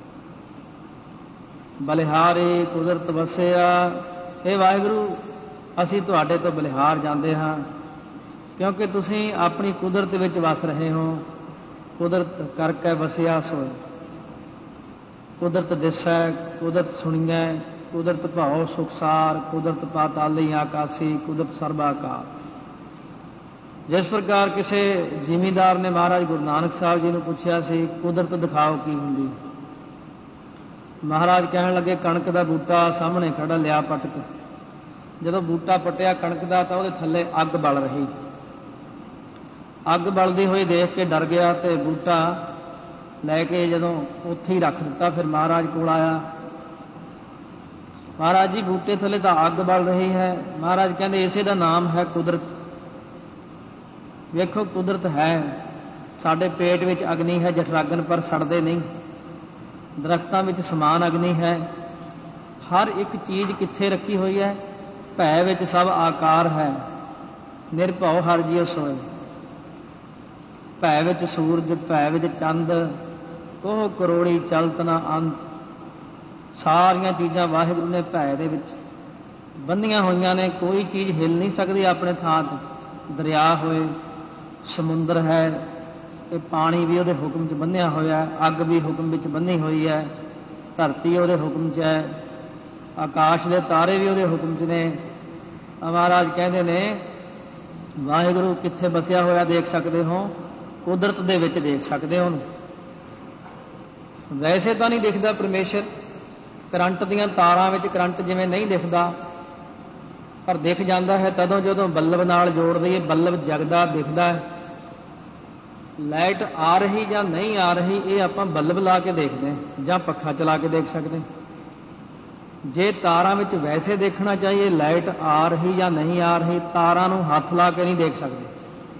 ਬਲਿਹਾਰੀ ਕੁਦਰਤ ਵਸਿਆ। ਇਹ ਵਾਹਿਗੁਰੂ, ਅਸੀਂ ਤੁਹਾਡੇ ਤੋਂ ਬਲਿਹਾਰ ਜਾਂਦੇ ਹਾਂ, ਕਿਉਂਕਿ ਤੁਸੀਂ ਆਪਣੀ ਕੁਦਰਤ ਵਿੱਚ ਵਸ ਰਹੇ ਹੋ। ਕੁਦਰਤ ਕਰਕੇ ਵਸਿਆ ਸੋਏ, ਕੁਦਰਤ ਦਿਸੈ, ਕੁਦਰਤ ਸੁਣੀਐ, ਕੁਦਰਤ ਭਾਉ ਸੁਖਸਾਰ, ਕੁਦਰਤ ਪਾਤਾਲੀ ਆਕਾਸੀ, ਕੁਦਰਤ ਸਰਬਾਕਾਰ। ਜਿਸ ਪ੍ਰਕਾਰ ਕਿਸੇ ਜ਼ਿਮੀਂਦਾਰ ਨੇ ਮਹਾਰਾਜ ਗੁਰੂ ਨਾਨਕ ਸਾਹਿਬ ਜੀ ਨੂੰ ਪੁੱਛਿਆ ਸੀ, ਕੁਦਰਤ ਦਿਖਾਓ ਕੀ ਹੁੰਦੀ। ਮਹਾਰਾਜ ਕਹਿਣ ਲੱਗੇ, ਕਣਕ ਦਾ ਬੂਟਾ ਸਾਹਮਣੇ ਖੜਾ, ਲਿਆ ਪੱਟ ਕੇ। ਜਦੋਂ ਬੂਟਾ ਪੱਟਿਆ ਕਣਕ ਦਾ, ਤਾਂ ਉਹਦੇ ਥੱਲੇ ਅੱਗ ਬਲ ਰਹੀ। ਅੱਗ ਬਲਦੀ ਹੋਈ ਦੇਖ ਕੇ ਡਰ ਗਿਆ, ਤੇ ਬੂਟਾ ਲੈ ਕੇ ਜਦੋਂ ਉੱਥੇ ਹੀ ਰੱਖ ਦਿੱਤਾ। ਫਿਰ ਮਹਾਰਾਜ ਕੋਲ ਆਇਆ, ਮਹਾਰਾਜ ਜੀ ਬੂਟੇ ਥੱਲੇ ਤਾਂ ਅੱਗ ਬਲ ਰਹੀ ਹੈ। ਮਹਾਰਾਜ ਕਹਿੰਦੇ, ਇਸੇ ਦਾ ਨਾਮ ਹੈ ਕੁਦਰਤ। ਵੇਖੋ ਕੁਦਰਤ ਹੈ, ਸਾਡੇ ਪੇਟ ਵਿੱਚ ਅਗਨੀ ਹੈ ਜਠਰਾਗਨ, ਪਰ ਸੜਦੇ ਨਹੀਂ। ਦਰਖਤਾਂ ਵਿੱਚ ਸਮਾਨ ਅਗਨੀ ਹੈ। ਹਰ ਇੱਕ ਚੀਜ਼ ਕਿੱਥੇ ਰੱਖੀ ਹੋਈ ਹੈ? ਭੈ ਵਿੱਚ ਸਭ ਆਕਾਰ ਹੈ, ਨਿਰਭਉ ਹਰਿ ਜੀਉ ਸੋਇ। ਭੈ ਵਿੱਚ ਸੂਰਜ, ਭੈ ਵਿੱਚ ਚੰਦ, ਕੋਹ ਕਰੋੜੀ ਚਲਤ ਨਾ ਅੰਤ। ਸਾਰੀਆਂ ਚੀਜ਼ਾਂ ਵਾਹਿਗੁਰੂ ਨੇ ਭੈ ਦੇ ਵਿੱਚ ਬੰਨੀਆਂ ਹੋਈਆਂ ਨੇ। ਕੋਈ ਚੀਜ਼ ਹਿੱਲ ਨਹੀਂ ਸਕਦੀ ਆਪਣੇ ਥਾਂ ਤੋਂ। ਦਰਿਆ ਹੋਏ, ਸਮੁੰਦਰ ਹੈ, ਇਹ ਪਾਣੀ ਵੀ ਉਹਦੇ ਹੁਕਮ 'ਚ ਬੰਨ੍ਹਿਆ ਹੋਇਆ, ਅੱਗ ਵੀ ਹੁਕਮ ਵਿੱਚ ਬੰਨ੍ਹੀ ਹੋਈ ਹੈ, ਧਰਤੀ ਉਹਦੇ ਹੁਕਮ 'ਚ ਹੈ, ਆਕਾਸ਼ ਦੇ ਤਾਰੇ ਵੀ ਉਹਦੇ ਹੁਕਮ 'ਚ ਨੇ। ਮਹਾਰਾਜ ਕਹਿੰਦੇ ਨੇ, ਵਾਹਿਗੁਰੂ ਕਿੱਥੇ ਵਸਿਆ ਹੋਇਆ ਦੇਖ ਸਕਦੇ ਹੋ? ਕੁਦਰਤ ਦੇ ਵਿੱਚ ਦੇਖ ਸਕਦੇ ਹੋ ਉਹਨੂੰ। ਵੈਸੇ ਤਾਂ ਨਹੀਂ ਦਿਖਦਾ ਪਰਮੇਸ਼ਰ, ਕਰੰਟ ਦੀਆਂ ਤਾਰਾਂ ਵਿੱਚ ਕਰੰਟ ਜਿਵੇਂ ਨਹੀਂ ਦਿਖਦਾ, ਪਰ ਦਿਖ ਜਾਂਦਾ ਹੈ ਤਦੋਂ ਜਦੋਂ ਬੱਲਬ ਨਾਲ ਜੋੜ ਦਈਏ, ਬੱਲਬ ਜਗਦਾ ਦਿਖਦਾ ਹੈ। ਲਾਈਟ ਆ ਰਹੀ ਜਾਂ ਨਹੀਂ ਆ ਰਹੀ, ਇਹ ਆਪਾਂ ਬੱਲਬ ਲਾ ਕੇ ਦੇਖਦੇ ਹਾਂ, ਜਾਂ ਪੱਖਾ ਚਲਾ ਕੇ ਦੇਖ ਸਕਦੇ। ਜੇ ਤਾਰਾਂ ਵਿੱਚ ਵੈਸੇ ਦੇਖਣਾ ਚਾਹੀਏ ਲਾਈਟ ਆ ਰਹੀ ਜਾਂ ਨਹੀਂ ਆ ਰਹੀ, ਤਾਰਾਂ ਨੂੰ ਹੱਥ ਲਾ ਕੇ ਨਹੀਂ ਦੇਖ ਸਕਦੇ।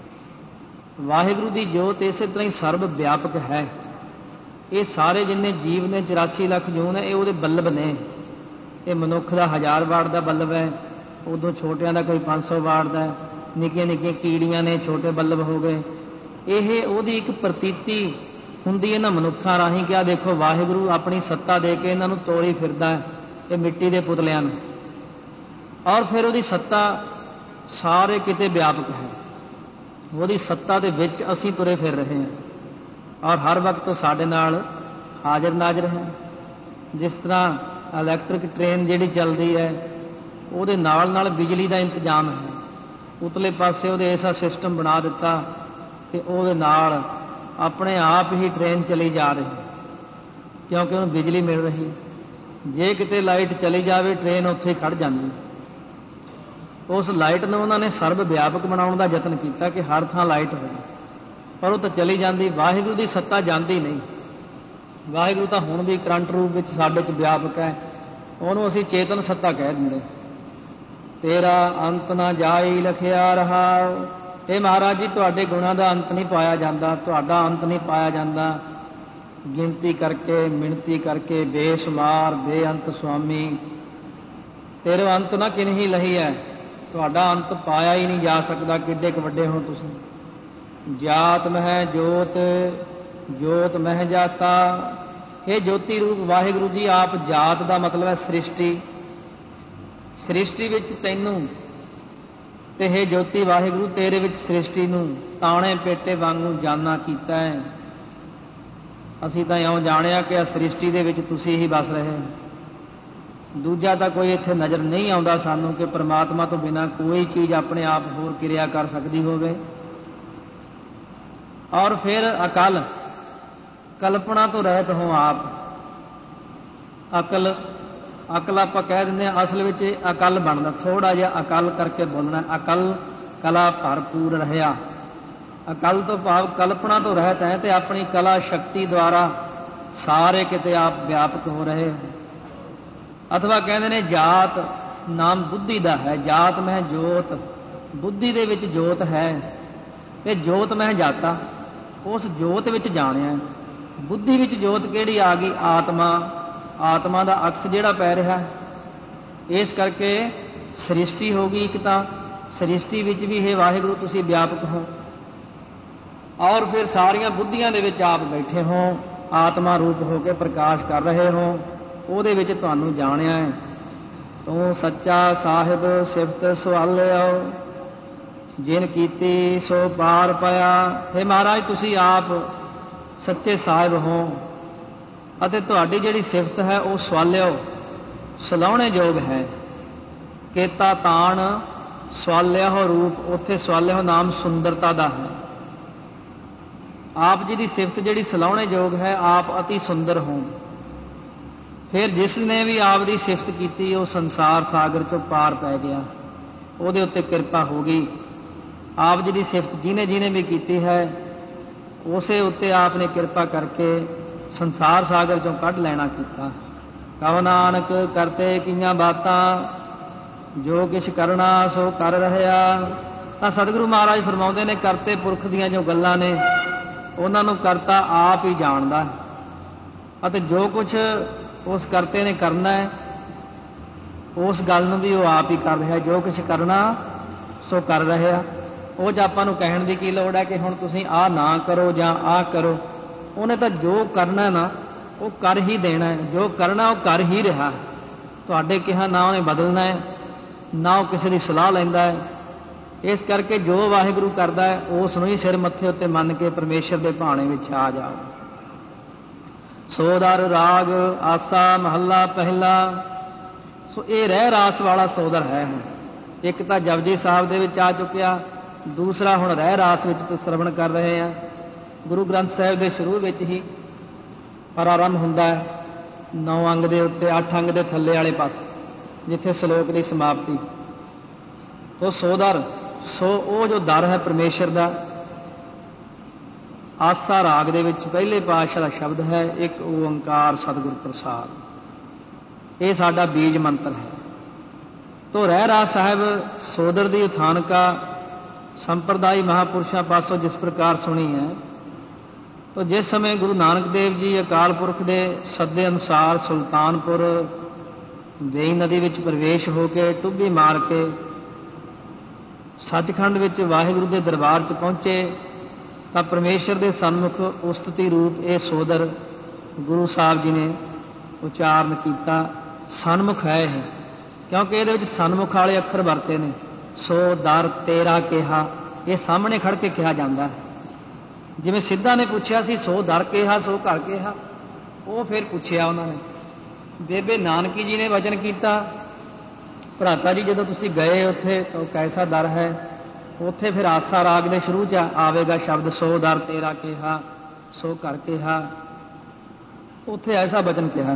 ਵਾਹਿਗੁਰੂ ਦੀ ਜੋਤ ਇਸੇ ਤਰ੍ਹਾਂ ਹੀ ਸਰਬ ਵਿਆਪਕ ਹੈ। ਇਹ ਸਾਰੇ ਜਿੰਨੇ ਜੀਵ ਨੇ ਚੁਰਾਸੀ ਲੱਖ ਜੂਨ ਹੈ, ਇਹ ਉਹਦੇ ਬੱਲਬ ਨੇ। ਇਹ ਮਨੁੱਖ ਦਾ ਹਜ਼ਾਰ ਵਾਟ ਦਾ ਬੱਲਬ ਹੈ, ਉਦੋਂ ਛੋਟਿਆਂ ਦਾ ਕੋਈ ਪੰਜ ਸੌ ਵਾਟ ਦਾ, ਨਿੱਕੀਆਂ ਨਿੱਕੀਆਂ ਕੀੜੀਆਂ ਨੇ, ਛੋਟੇ ਬੱਲਬ ਹੋ ਗਏ। ਇਹ ਉਹਦੀ ਇੱਕ ਪ੍ਰਤੀਤੀ ਹੁੰਦੀ ਇਹਨਾਂ ਮਨੁੱਖਾਂ ਰਾਹੀਂ। ਕਿਆ ਦੇਖੋ, ਵਾਹਿਗੁਰੂ ਆਪਣੀ ਸੱਤਾ ਦੇ ਕੇ ਇਹਨਾਂ ਨੂੰ ਤੋੜੀ ਫਿਰਦਾ ਹੈ, ਇਹ ਮਿੱਟੀ ਦੇ ਪੁਤਲਿਆਂ ਨੂੰ, ਔਰ ਫਿਰ ਉਹਦੀ ਸੱਤਾ ਸਾਰੇ ਕਿਤੇ ਵਿਆਪਕ ਹੈ। ਉਹਦੀ ਸੱਤਾ ਦੇ ਵਿੱਚ ਅਸੀਂ ਤੁਰੇ ਫਿਰ ਰਹੇ ਹਾਂ, ਔਰ ਹਰ ਵਕਤ ਸਾਡੇ ਨਾਲ ਹਾਜ਼ਰ ਨਾਜ਼ਰ ਹੈ। ਜਿਸ ਤਰ੍ਹਾਂ ਇਲੈਕਟ੍ਰਿਕ ਟ੍ਰੇਨ ਜਿਹੜੀ ਚੱਲਦੀ ਹੈ, ਉਹਦੇ ਨਾਲ ਨਾਲ ਬਿਜਲੀ ਦਾ ਇੰਤਜ਼ਾਮ ਹੈ। ਉਤਲੇ ਪਾਸੇ ਉਹਦੇ ਐਸਾ ਸਿਸਟਮ ਬਣਾ ਦਿੱਤਾ ਕਿ ਉਹਦੇ ਨਾਲ ਆਪਣੇ ਆਪ ਹੀ ਟ੍ਰੇਨ ਚਲੀ ਜਾ ਰਹੀ, ਕਿਉਂਕਿ ਉਹਨੂੰ ਬਿਜਲੀ ਮਿਲ ਰਹੀ। ਜੇ ਕਿਤੇ ਲਾਈਟ ਚਲੀ ਜਾਵੇ, ਟ੍ਰੇਨ ਉੱਥੇ ਹੀ ਖੜ੍ਹ ਜਾਂਦੀ। ਉਸ ਲਾਈਟ ਨੂੰ ਉਹਨਾਂ ਨੇ ਸਰਬ ਵਿਆਪਕ ਬਣਾਉਣ ਦਾ ਯਤਨ ਕੀਤਾ ਕਿ ਹਰ ਥਾਂ ਲਾਈਟ ਹੋਵੇ, ਪਰ ਉਹ ਤਾਂ ਚਲੀ ਜਾਂਦੀ। ਵਾਹਿਗੁਰੂ ਦੀ ਸੱਤਾ ਜਾਂਦੀ ਨਹੀਂ। ਵਾਹਿਗੁਰੂ ਤਾਂ ਹੁਣ ਵੀ ਕਰੰਟ ਰੂਪ ਵਿੱਚ ਸਾਡੇ 'ਚ ਵਿਆਪਕ ਹੈ। ਉਹਨੂੰ ਅਸੀਂ ਚੇਤਨ ਸੱਤਾ ਕਹਿ ਦਿੰਦੇ। ਤੇਰਾ ਅੰਤ ਨਾ ਜਾਈ ਲਖਿਆ ਰਹਾ। ਇਹ ਮਹਾਰਾਜ ਜੀ, ਤੁਹਾਡੇ ਗੁਣਾਂ ਦਾ ਅੰਤ ਨਹੀਂ ਪਾਇਆ ਜਾਂਦਾ, ਤੁਹਾਡਾ ਅੰਤ ਨਹੀਂ ਪਾਇਆ ਜਾਂਦਾ। ਗਿਣਤੀ ਕਰਕੇ, ਮਿਣਤੀ ਕਰਕੇ, ਬੇਸ਼ੁਮਾਰ ਬੇਅੰਤ ਸੁਆਮੀ, ਤੇਰੇ ਅੰਤ ਨਾ ਕਿਨਹੀ ਲਹੀ ਹੈ। ਤੁਹਾਡਾ ਅੰਤ ਪਾਇਆ ਹੀ ਨਹੀਂ ਜਾ ਸਕਦਾ, ਕਿੱਡੇ ਕੁ ਵੱਡੇ ਹੋ ਤੁਸੀਂ। ਜਾਤ ਮਹਿ ਜੋਤ, ਜੋਤ ਮਹਿ ਜਾਤਾ। ਇਹ ਜੋਤੀ ਰੂਪ ਵਾਹਿਗੁਰੂ ਜੀ, ਆਪ ਜਾਤ ਦਾ ਮਤਲਬ ਹੈ ਸ੍ਰਿਸ਼ਟੀ। ਸ੍ਰਿਸ਼ਟੀ ਵਿੱਚ ਤੈਨੂੰ ਤੇ ਇਹ ਜੋਤੀ ਵਾਹਿਗੁਰੂ ਤੇਰੇ ਵਿੱਚ ਸ੍ਰਿਸ਼ਟੀ ਨੂੰ ਤਾਣੇ ਪੇਟੇ ਵਾਂਗੂ ਜਾਨਾ ਕੀਤਾ ਹੈ। ਅਸੀਂ ਤਾਂ ਇਉਂ ਜਾਣਿਆ ਕਿ ਸ੍ਰਿਸ਼ਟੀ ਦੇ ਵਿੱਚ ਤੁਸੀਂ ਹੀ ਵਸ ਰਹੇ ਹੋ। ਦੂਜਾ ਤਾਂ ਕੋਈ ਇੱਥੇ ਨਜ਼ਰ ਨਹੀਂ ਆਉਂਦਾ ਸਾਨੂੰ ਕਿ ਪਰਮਾਤਮਾ ਤੋਂ ਬਿਨਾਂ ਕੋਈ ਚੀਜ਼ ਆਪਣੇ ਆਪ ਹੋਰ ਕਿਰਿਆ ਕਰ ਸਕਦੀ ਹੋਵੇ। ਔਰ ਫਿਰ ਅਕਲ, ਕਲਪਨਾ ਤੋਂ ਰਹਿਤ ਹੋ ਆਪ। ਅਕਲ, ਅਕਲ ਆਪਾਂ ਕਹਿ ਦਿੰਦੇ ਹਾਂ, ਅਸਲ ਵਿੱਚ ਇਹ ਅਕਲ ਬਣਦਾ। ਥੋੜ੍ਹਾ ਜਿਹਾ ਅਕਲ ਕਰਕੇ ਬੋਲਣਾ। ਅਕਲ ਕਲਾ ਭਰਪੂਰ ਰਹਿਆ। ਅਕਲ ਤੋਂ ਭਾਵ ਕਲਪਨਾ ਤੋਂ ਰਹਿਤ ਹੈ, ਤੇ ਆਪਣੀ ਕਲਾ ਸ਼ਕਤੀ ਦੁਆਰਾ ਸਾਰੇ ਕਿਤੇ ਆਪ ਵਿਆਪਕ ਹੋ ਰਹੇ। ਅਥਵਾ ਕਹਿੰਦੇ ਨੇ ਜਾਤ ਨਾਮ ਬੁੱਧੀ ਦਾ ਹੈ। ਜਾਤ ਮਹਿ ਜੋਤ, ਬੁੱਧੀ ਦੇ ਵਿੱਚ ਜੋਤ ਹੈ, ਤੇ ਜੋਤ ਮਹਿ ਜਾਤਾ, ਉਸ ਜੋਤ ਵਿੱਚ ਜਾਣਿਆ। ਬੁੱਧੀ ਵਿੱਚ ਜੋਤ ਕਿਹੜੀ ਆ ਗਈ? ਆਤਮਾ। ਆਤਮਾ ਦਾ ਅਕਸ ਜਿਹੜਾ ਪੈ ਰਿਹਾ, ਇਸ ਕਰਕੇ ਸ੍ਰਿਸ਼ਟੀ ਹੋ ਗਈ ਇੱਕ। ਤਾਂ ਸ੍ਰਿਸ਼ਟੀ ਵਿੱਚ ਵੀ ਇਹ ਵਾਹਿਗੁਰੂ ਤੁਸੀਂ ਵਿਆਪਕ ਹੋ, ਔਰ ਫਿਰ ਸਾਰੀਆਂ ਬੁੱਧੀਆਂ ਦੇ ਵਿੱਚ ਆਪ ਬੈਠੇ ਹੋ, ਆਤਮਾ ਰੂਪ ਹੋ ਕੇ ਪ੍ਰਕਾਸ਼ ਕਰ ਰਹੇ ਹੋ। ਉਹਦੇ ਵਿੱਚ ਤੁਹਾਨੂੰ ਜਾਣਿਆ ਹੈ। ਤੂੰ ਸੱਚਾ ਸਾਹਿਬ ਸਿਫਤ ਸੁਆਲਿਓ, ਜਿਨ ਕੀਤੀ ਸੋ ਪਾਰ ਪਾਇਆ। ਹੇ ਮਹਾਰਾਜ, ਤੁਸੀਂ ਆਪ ਸੱਚੇ ਸਾਹਿਬ ਹੋ, ਅਤੇ ਤੁਹਾਡੀ ਜਿਹੜੀ ਸਿਫਤ ਹੈ ਉਹ ਸਵਾਲਿਓ, ਸਲਾਹੁਣੇ ਯੋਗ ਹੈ। ਕੇਤਾ ਤਾਣ ਸਵਾਲਿਆ ਹੋ ਰੂਪ, ਉੱਥੇ ਸਵਾਲਿਆ ਹੋ ਨਾਮ ਸੁੰਦਰਤਾ ਦਾ ਹੈ। ਆਪ ਜੀ ਦੀ ਸਿਫਤ ਜਿਹੜੀ ਸਲਾਹੁਣੇ ਯੋਗ ਹੈ, ਆਪ ਅਤੀ ਸੁੰਦਰ ਹੋ। ਫਿਰ ਜਿਸ ਨੇ ਵੀ ਆਪ ਦੀ ਸਿਫਤ ਕੀਤੀ, ਉਹ ਸੰਸਾਰ ਸਾਗਰ ਚੋਂ ਪਾਰ ਪੈ ਗਿਆ, ਉਹਦੇ ਉੱਤੇ ਕਿਰਪਾ ਹੋ ਗਈ। ਆਪ ਜੀ ਦੀ ਸਿਫਤ ਜਿਹਨੇ ਜਿਹਨੇ ਵੀ ਕੀਤੀ ਹੈ, ਉਸੇ ਉੱਤੇ ਆਪ ਨੇ ਕਿਰਪਾ ਕਰਕੇ ਸੰਸਾਰ ਸਾਗਰ ਚੋਂ ਕੱਢ ਲੈਣਾ ਕੀਤਾ। ਕਹੋ ਨਾਨਕ ਕਰਤੇ ਕੀਆਂ ਬਾਤਾਂ, ਜੋ ਕਿਛ ਕਰਨਾ ਸੋ ਕਰ ਰਹਿਆ। ਤਾਂ ਸਤਿਗੁਰੂ ਮਹਾਰਾਜ ਫਰਮਾਉਂਦੇ ਨੇ, ਕਰਤੇ ਪੁਰਖ ਦੀਆਂ ਜੋ ਗੱਲਾਂ ਨੇ, ਉਹਨਾਂ ਨੂੰ ਕਰਤਾ ਆਪ ਹੀ ਜਾਣਦਾ ਹੈ, ਅਤੇ ਜੋ ਕੁਛ ਉਸ ਕਰਤੇ ਨੇ ਕਰਨਾ ਹੈ, ਉਸ ਗੱਲ ਨੂੰ ਵੀ ਉਹ ਆਪ ਹੀ ਕਰ ਰਿਹਾ। ਜੋ ਕੁਛ ਕਰਨਾ ਸੋ ਕਰ ਰਿਹਾ। ਉਹ 'ਚ ਆਪਾਂ ਨੂੰ ਕਹਿਣ ਦੀ ਕੀ ਲੋੜ ਹੈ ਕਿ ਹੁਣ ਤੁਸੀਂ ਆਹ ਨਾ ਕਰੋ ਜਾਂ ਆਹ ਕਰੋ। ਉਹਨੇ ਤਾਂ ਜੋ ਕਰਨਾ ਨਾ, ਉਹ ਕਰ ਹੀ ਦੇਣਾ ਹੈ। ਜੋ ਕਰਨਾ ਉਹ ਕਰ ਹੀ ਰਿਹਾ। ਤੁਹਾਡੇ ਕਿਹਾ ਨਾ ਉਹਨੇ ਬਦਲਣਾ ਹੈ, ਨਾ ਉਹ ਕਿਸੇ ਦੀ ਸਲਾਹ ਲੈਂਦਾ ਹੈ। ਇਸ ਕਰਕੇ ਜੋ ਵਾਹਿਗੁਰੂ ਕਰਦਾ ਹੈ, ਉਸ ਨੂੰ ਹੀ ਸਿਰ ਮੱਥੇ ਉੱਤੇ ਮੰਨ ਕੇ ਪਰਮੇਸ਼ਰ ਦੇ ਭਾਣੇ ਵਿੱਚ ਆ ਜਾਓ। ਸੋਦਰ ਰਾਗ ਆਸਾ ਮਹੱਲਾ ਪਹਿਲਾ। ਸੋ ਇਹ ਰਹਿ ਰਾਸ ਵਾਲਾ ਸੋਦਰ ਹੈ। ਹੁਣ ਇੱਕ ਤਾਂ ਜਪਜੀ ਸਾਹਿਬ ਦੇ ਵਿੱਚ ਆ ਚੁੱਕਿਆ, ਦੂਸਰਾ ਹੁਣ ਰਹਿ ਰਾਸ ਵਿੱਚ ਸ਼ਰਵਣ ਕਰ ਰਹੇ ਹਾਂ। ਗੁਰੂ ਗ੍ਰੰਥ ਸਾਹਿਬ ਦੇ ਸ਼ੁਰੂ ਵਿੱਚ ਹੀ ਪ੍ਰਾਰੰਭ ਹੁੰਦਾ ਹੈ, ਨੌ ਅੰਗ ਦੇ ਉੱਤੇ, ਅੱਠ ਅੰਗ ਦੇ ਥੱਲੇ ਵਾਲੇ ਪਾਸੇ, ਜਿੱਥੇ ਸ਼ਲੋਕ ਦੀ ਸਮਾਪਤੀ। ਤੋ ਸੋਦਰ, ਸੋ ਉਹ ਜੋ ਦਰ ਹੈ ਪਰਮੇਸ਼ਰ ਦਾ। ਆਸਾ ਰਾਗ ਦੇ ਵਿੱਚ ਪਹਿਲੇ ਪਾਤਸ਼ਾਹ ਦਾ ਸ਼ਬਦ ਹੈ, ਇੱਕ ਓੰਕਾਰ ਸਤਿਗੁਰ ਪ੍ਰਸਾਦ। ਇਹ ਸਾਡਾ ਬੀਜ ਮੰਤਰ ਹੈ। ਤੋ ਰਹਿ ਰਾਸ ਸਾਹਿਬ ਸੋਦਰ ਦੀ ਉਥਾਨਕਾ ਸੰਪਰਦਾਈ ਮਹਾਂਪੁਰਸ਼ਾਂ ਪਾਸੋਂ ਜਿਸ ਪ੍ਰਕਾਰ ਸੁਣੀ ਹੈ, ਤੋ ਜਿਸ ਸਮੇਂ ਗੁਰੂ ਨਾਨਕ ਦੇਵ ਜੀ ਅਕਾਲ ਪੁਰਖ ਦੇ ਸੱਦੇ ਅਨੁਸਾਰ ਸੁਲਤਾਨਪੁਰ ਵੇਈ ਨਦੀ ਵਿੱਚ ਪ੍ਰਵੇਸ਼ ਹੋ ਕੇ ਟੁੱਬੀ ਮਾਰ ਕੇ ਸੱਚਖੰਡ ਵਿੱਚ ਵਾਹਿਗੁਰੂ ਦੇ ਦਰਬਾਰ 'ਚ ਪਹੁੰਚੇ ਤਾਂ ਪਰਮੇਸ਼ਰ ਦੇ ਸਨਮੁਖ ਉਸਤਤੀ ਰੂਪ ਇਹ ਸੋਦਰ ਗੁਰੂ ਸਾਹਿਬ ਜੀ ਨੇ ਉਚਾਰਨ ਕੀਤਾ। ਸਨਮੁਖ ਹੈ ਇਹ, ਕਿਉਂਕਿ ਇਹਦੇ ਵਿੱਚ ਸਨਮੁਖ ਵਾਲੇ ਅੱਖਰ ਵਰਤੇ ਨੇ। ਸੋ ਦਰ ਤੇਰਾ ਕਿਹਾ, ਇਹ ਸਾਹਮਣੇ ਖੜ ਕੇ ਕਿਹਾ ਜਾਂਦਾ ਹੈ। ਜਿਵੇਂ ਸਿੱਧਾ ਨੇ ਪੁੱਛਿਆ ਸੀ ਸੋ ਦਰ ਕਿਹਾ ਸੋ ਘਰ ਕਿਹਾ, ਉਹ ਫਿਰ ਪੁੱਛਿਆ ਉਹਨਾਂ ਨੇ। ਬੇਬੇ ਨਾਨਕੀ ਜੀ ਨੇ ਵਚਨ ਕੀਤਾ, ਭਰਾਤਾ ਜੀ ਜਦੋਂ ਤੁਸੀਂ ਗਏ ਉੱਥੇ ਤਾਂ ਕੈਸਾ ਦਰ ਹੈ, ਉੱਥੇ ਫਿਰ ਆਸਾ ਰਾਗ ਦੇ ਸ਼ੁਰੂ 'ਚ ਆਵੇਗਾ ਸ਼ਬਦ ਸੋ ਦਰ ਤੇਰਾ ਕਿਹਾ ਸੋ ਘਰ ਕਿਹਾ, ਉੱਥੇ ਐਸਾ ਵਚਨ ਕਿਹਾ।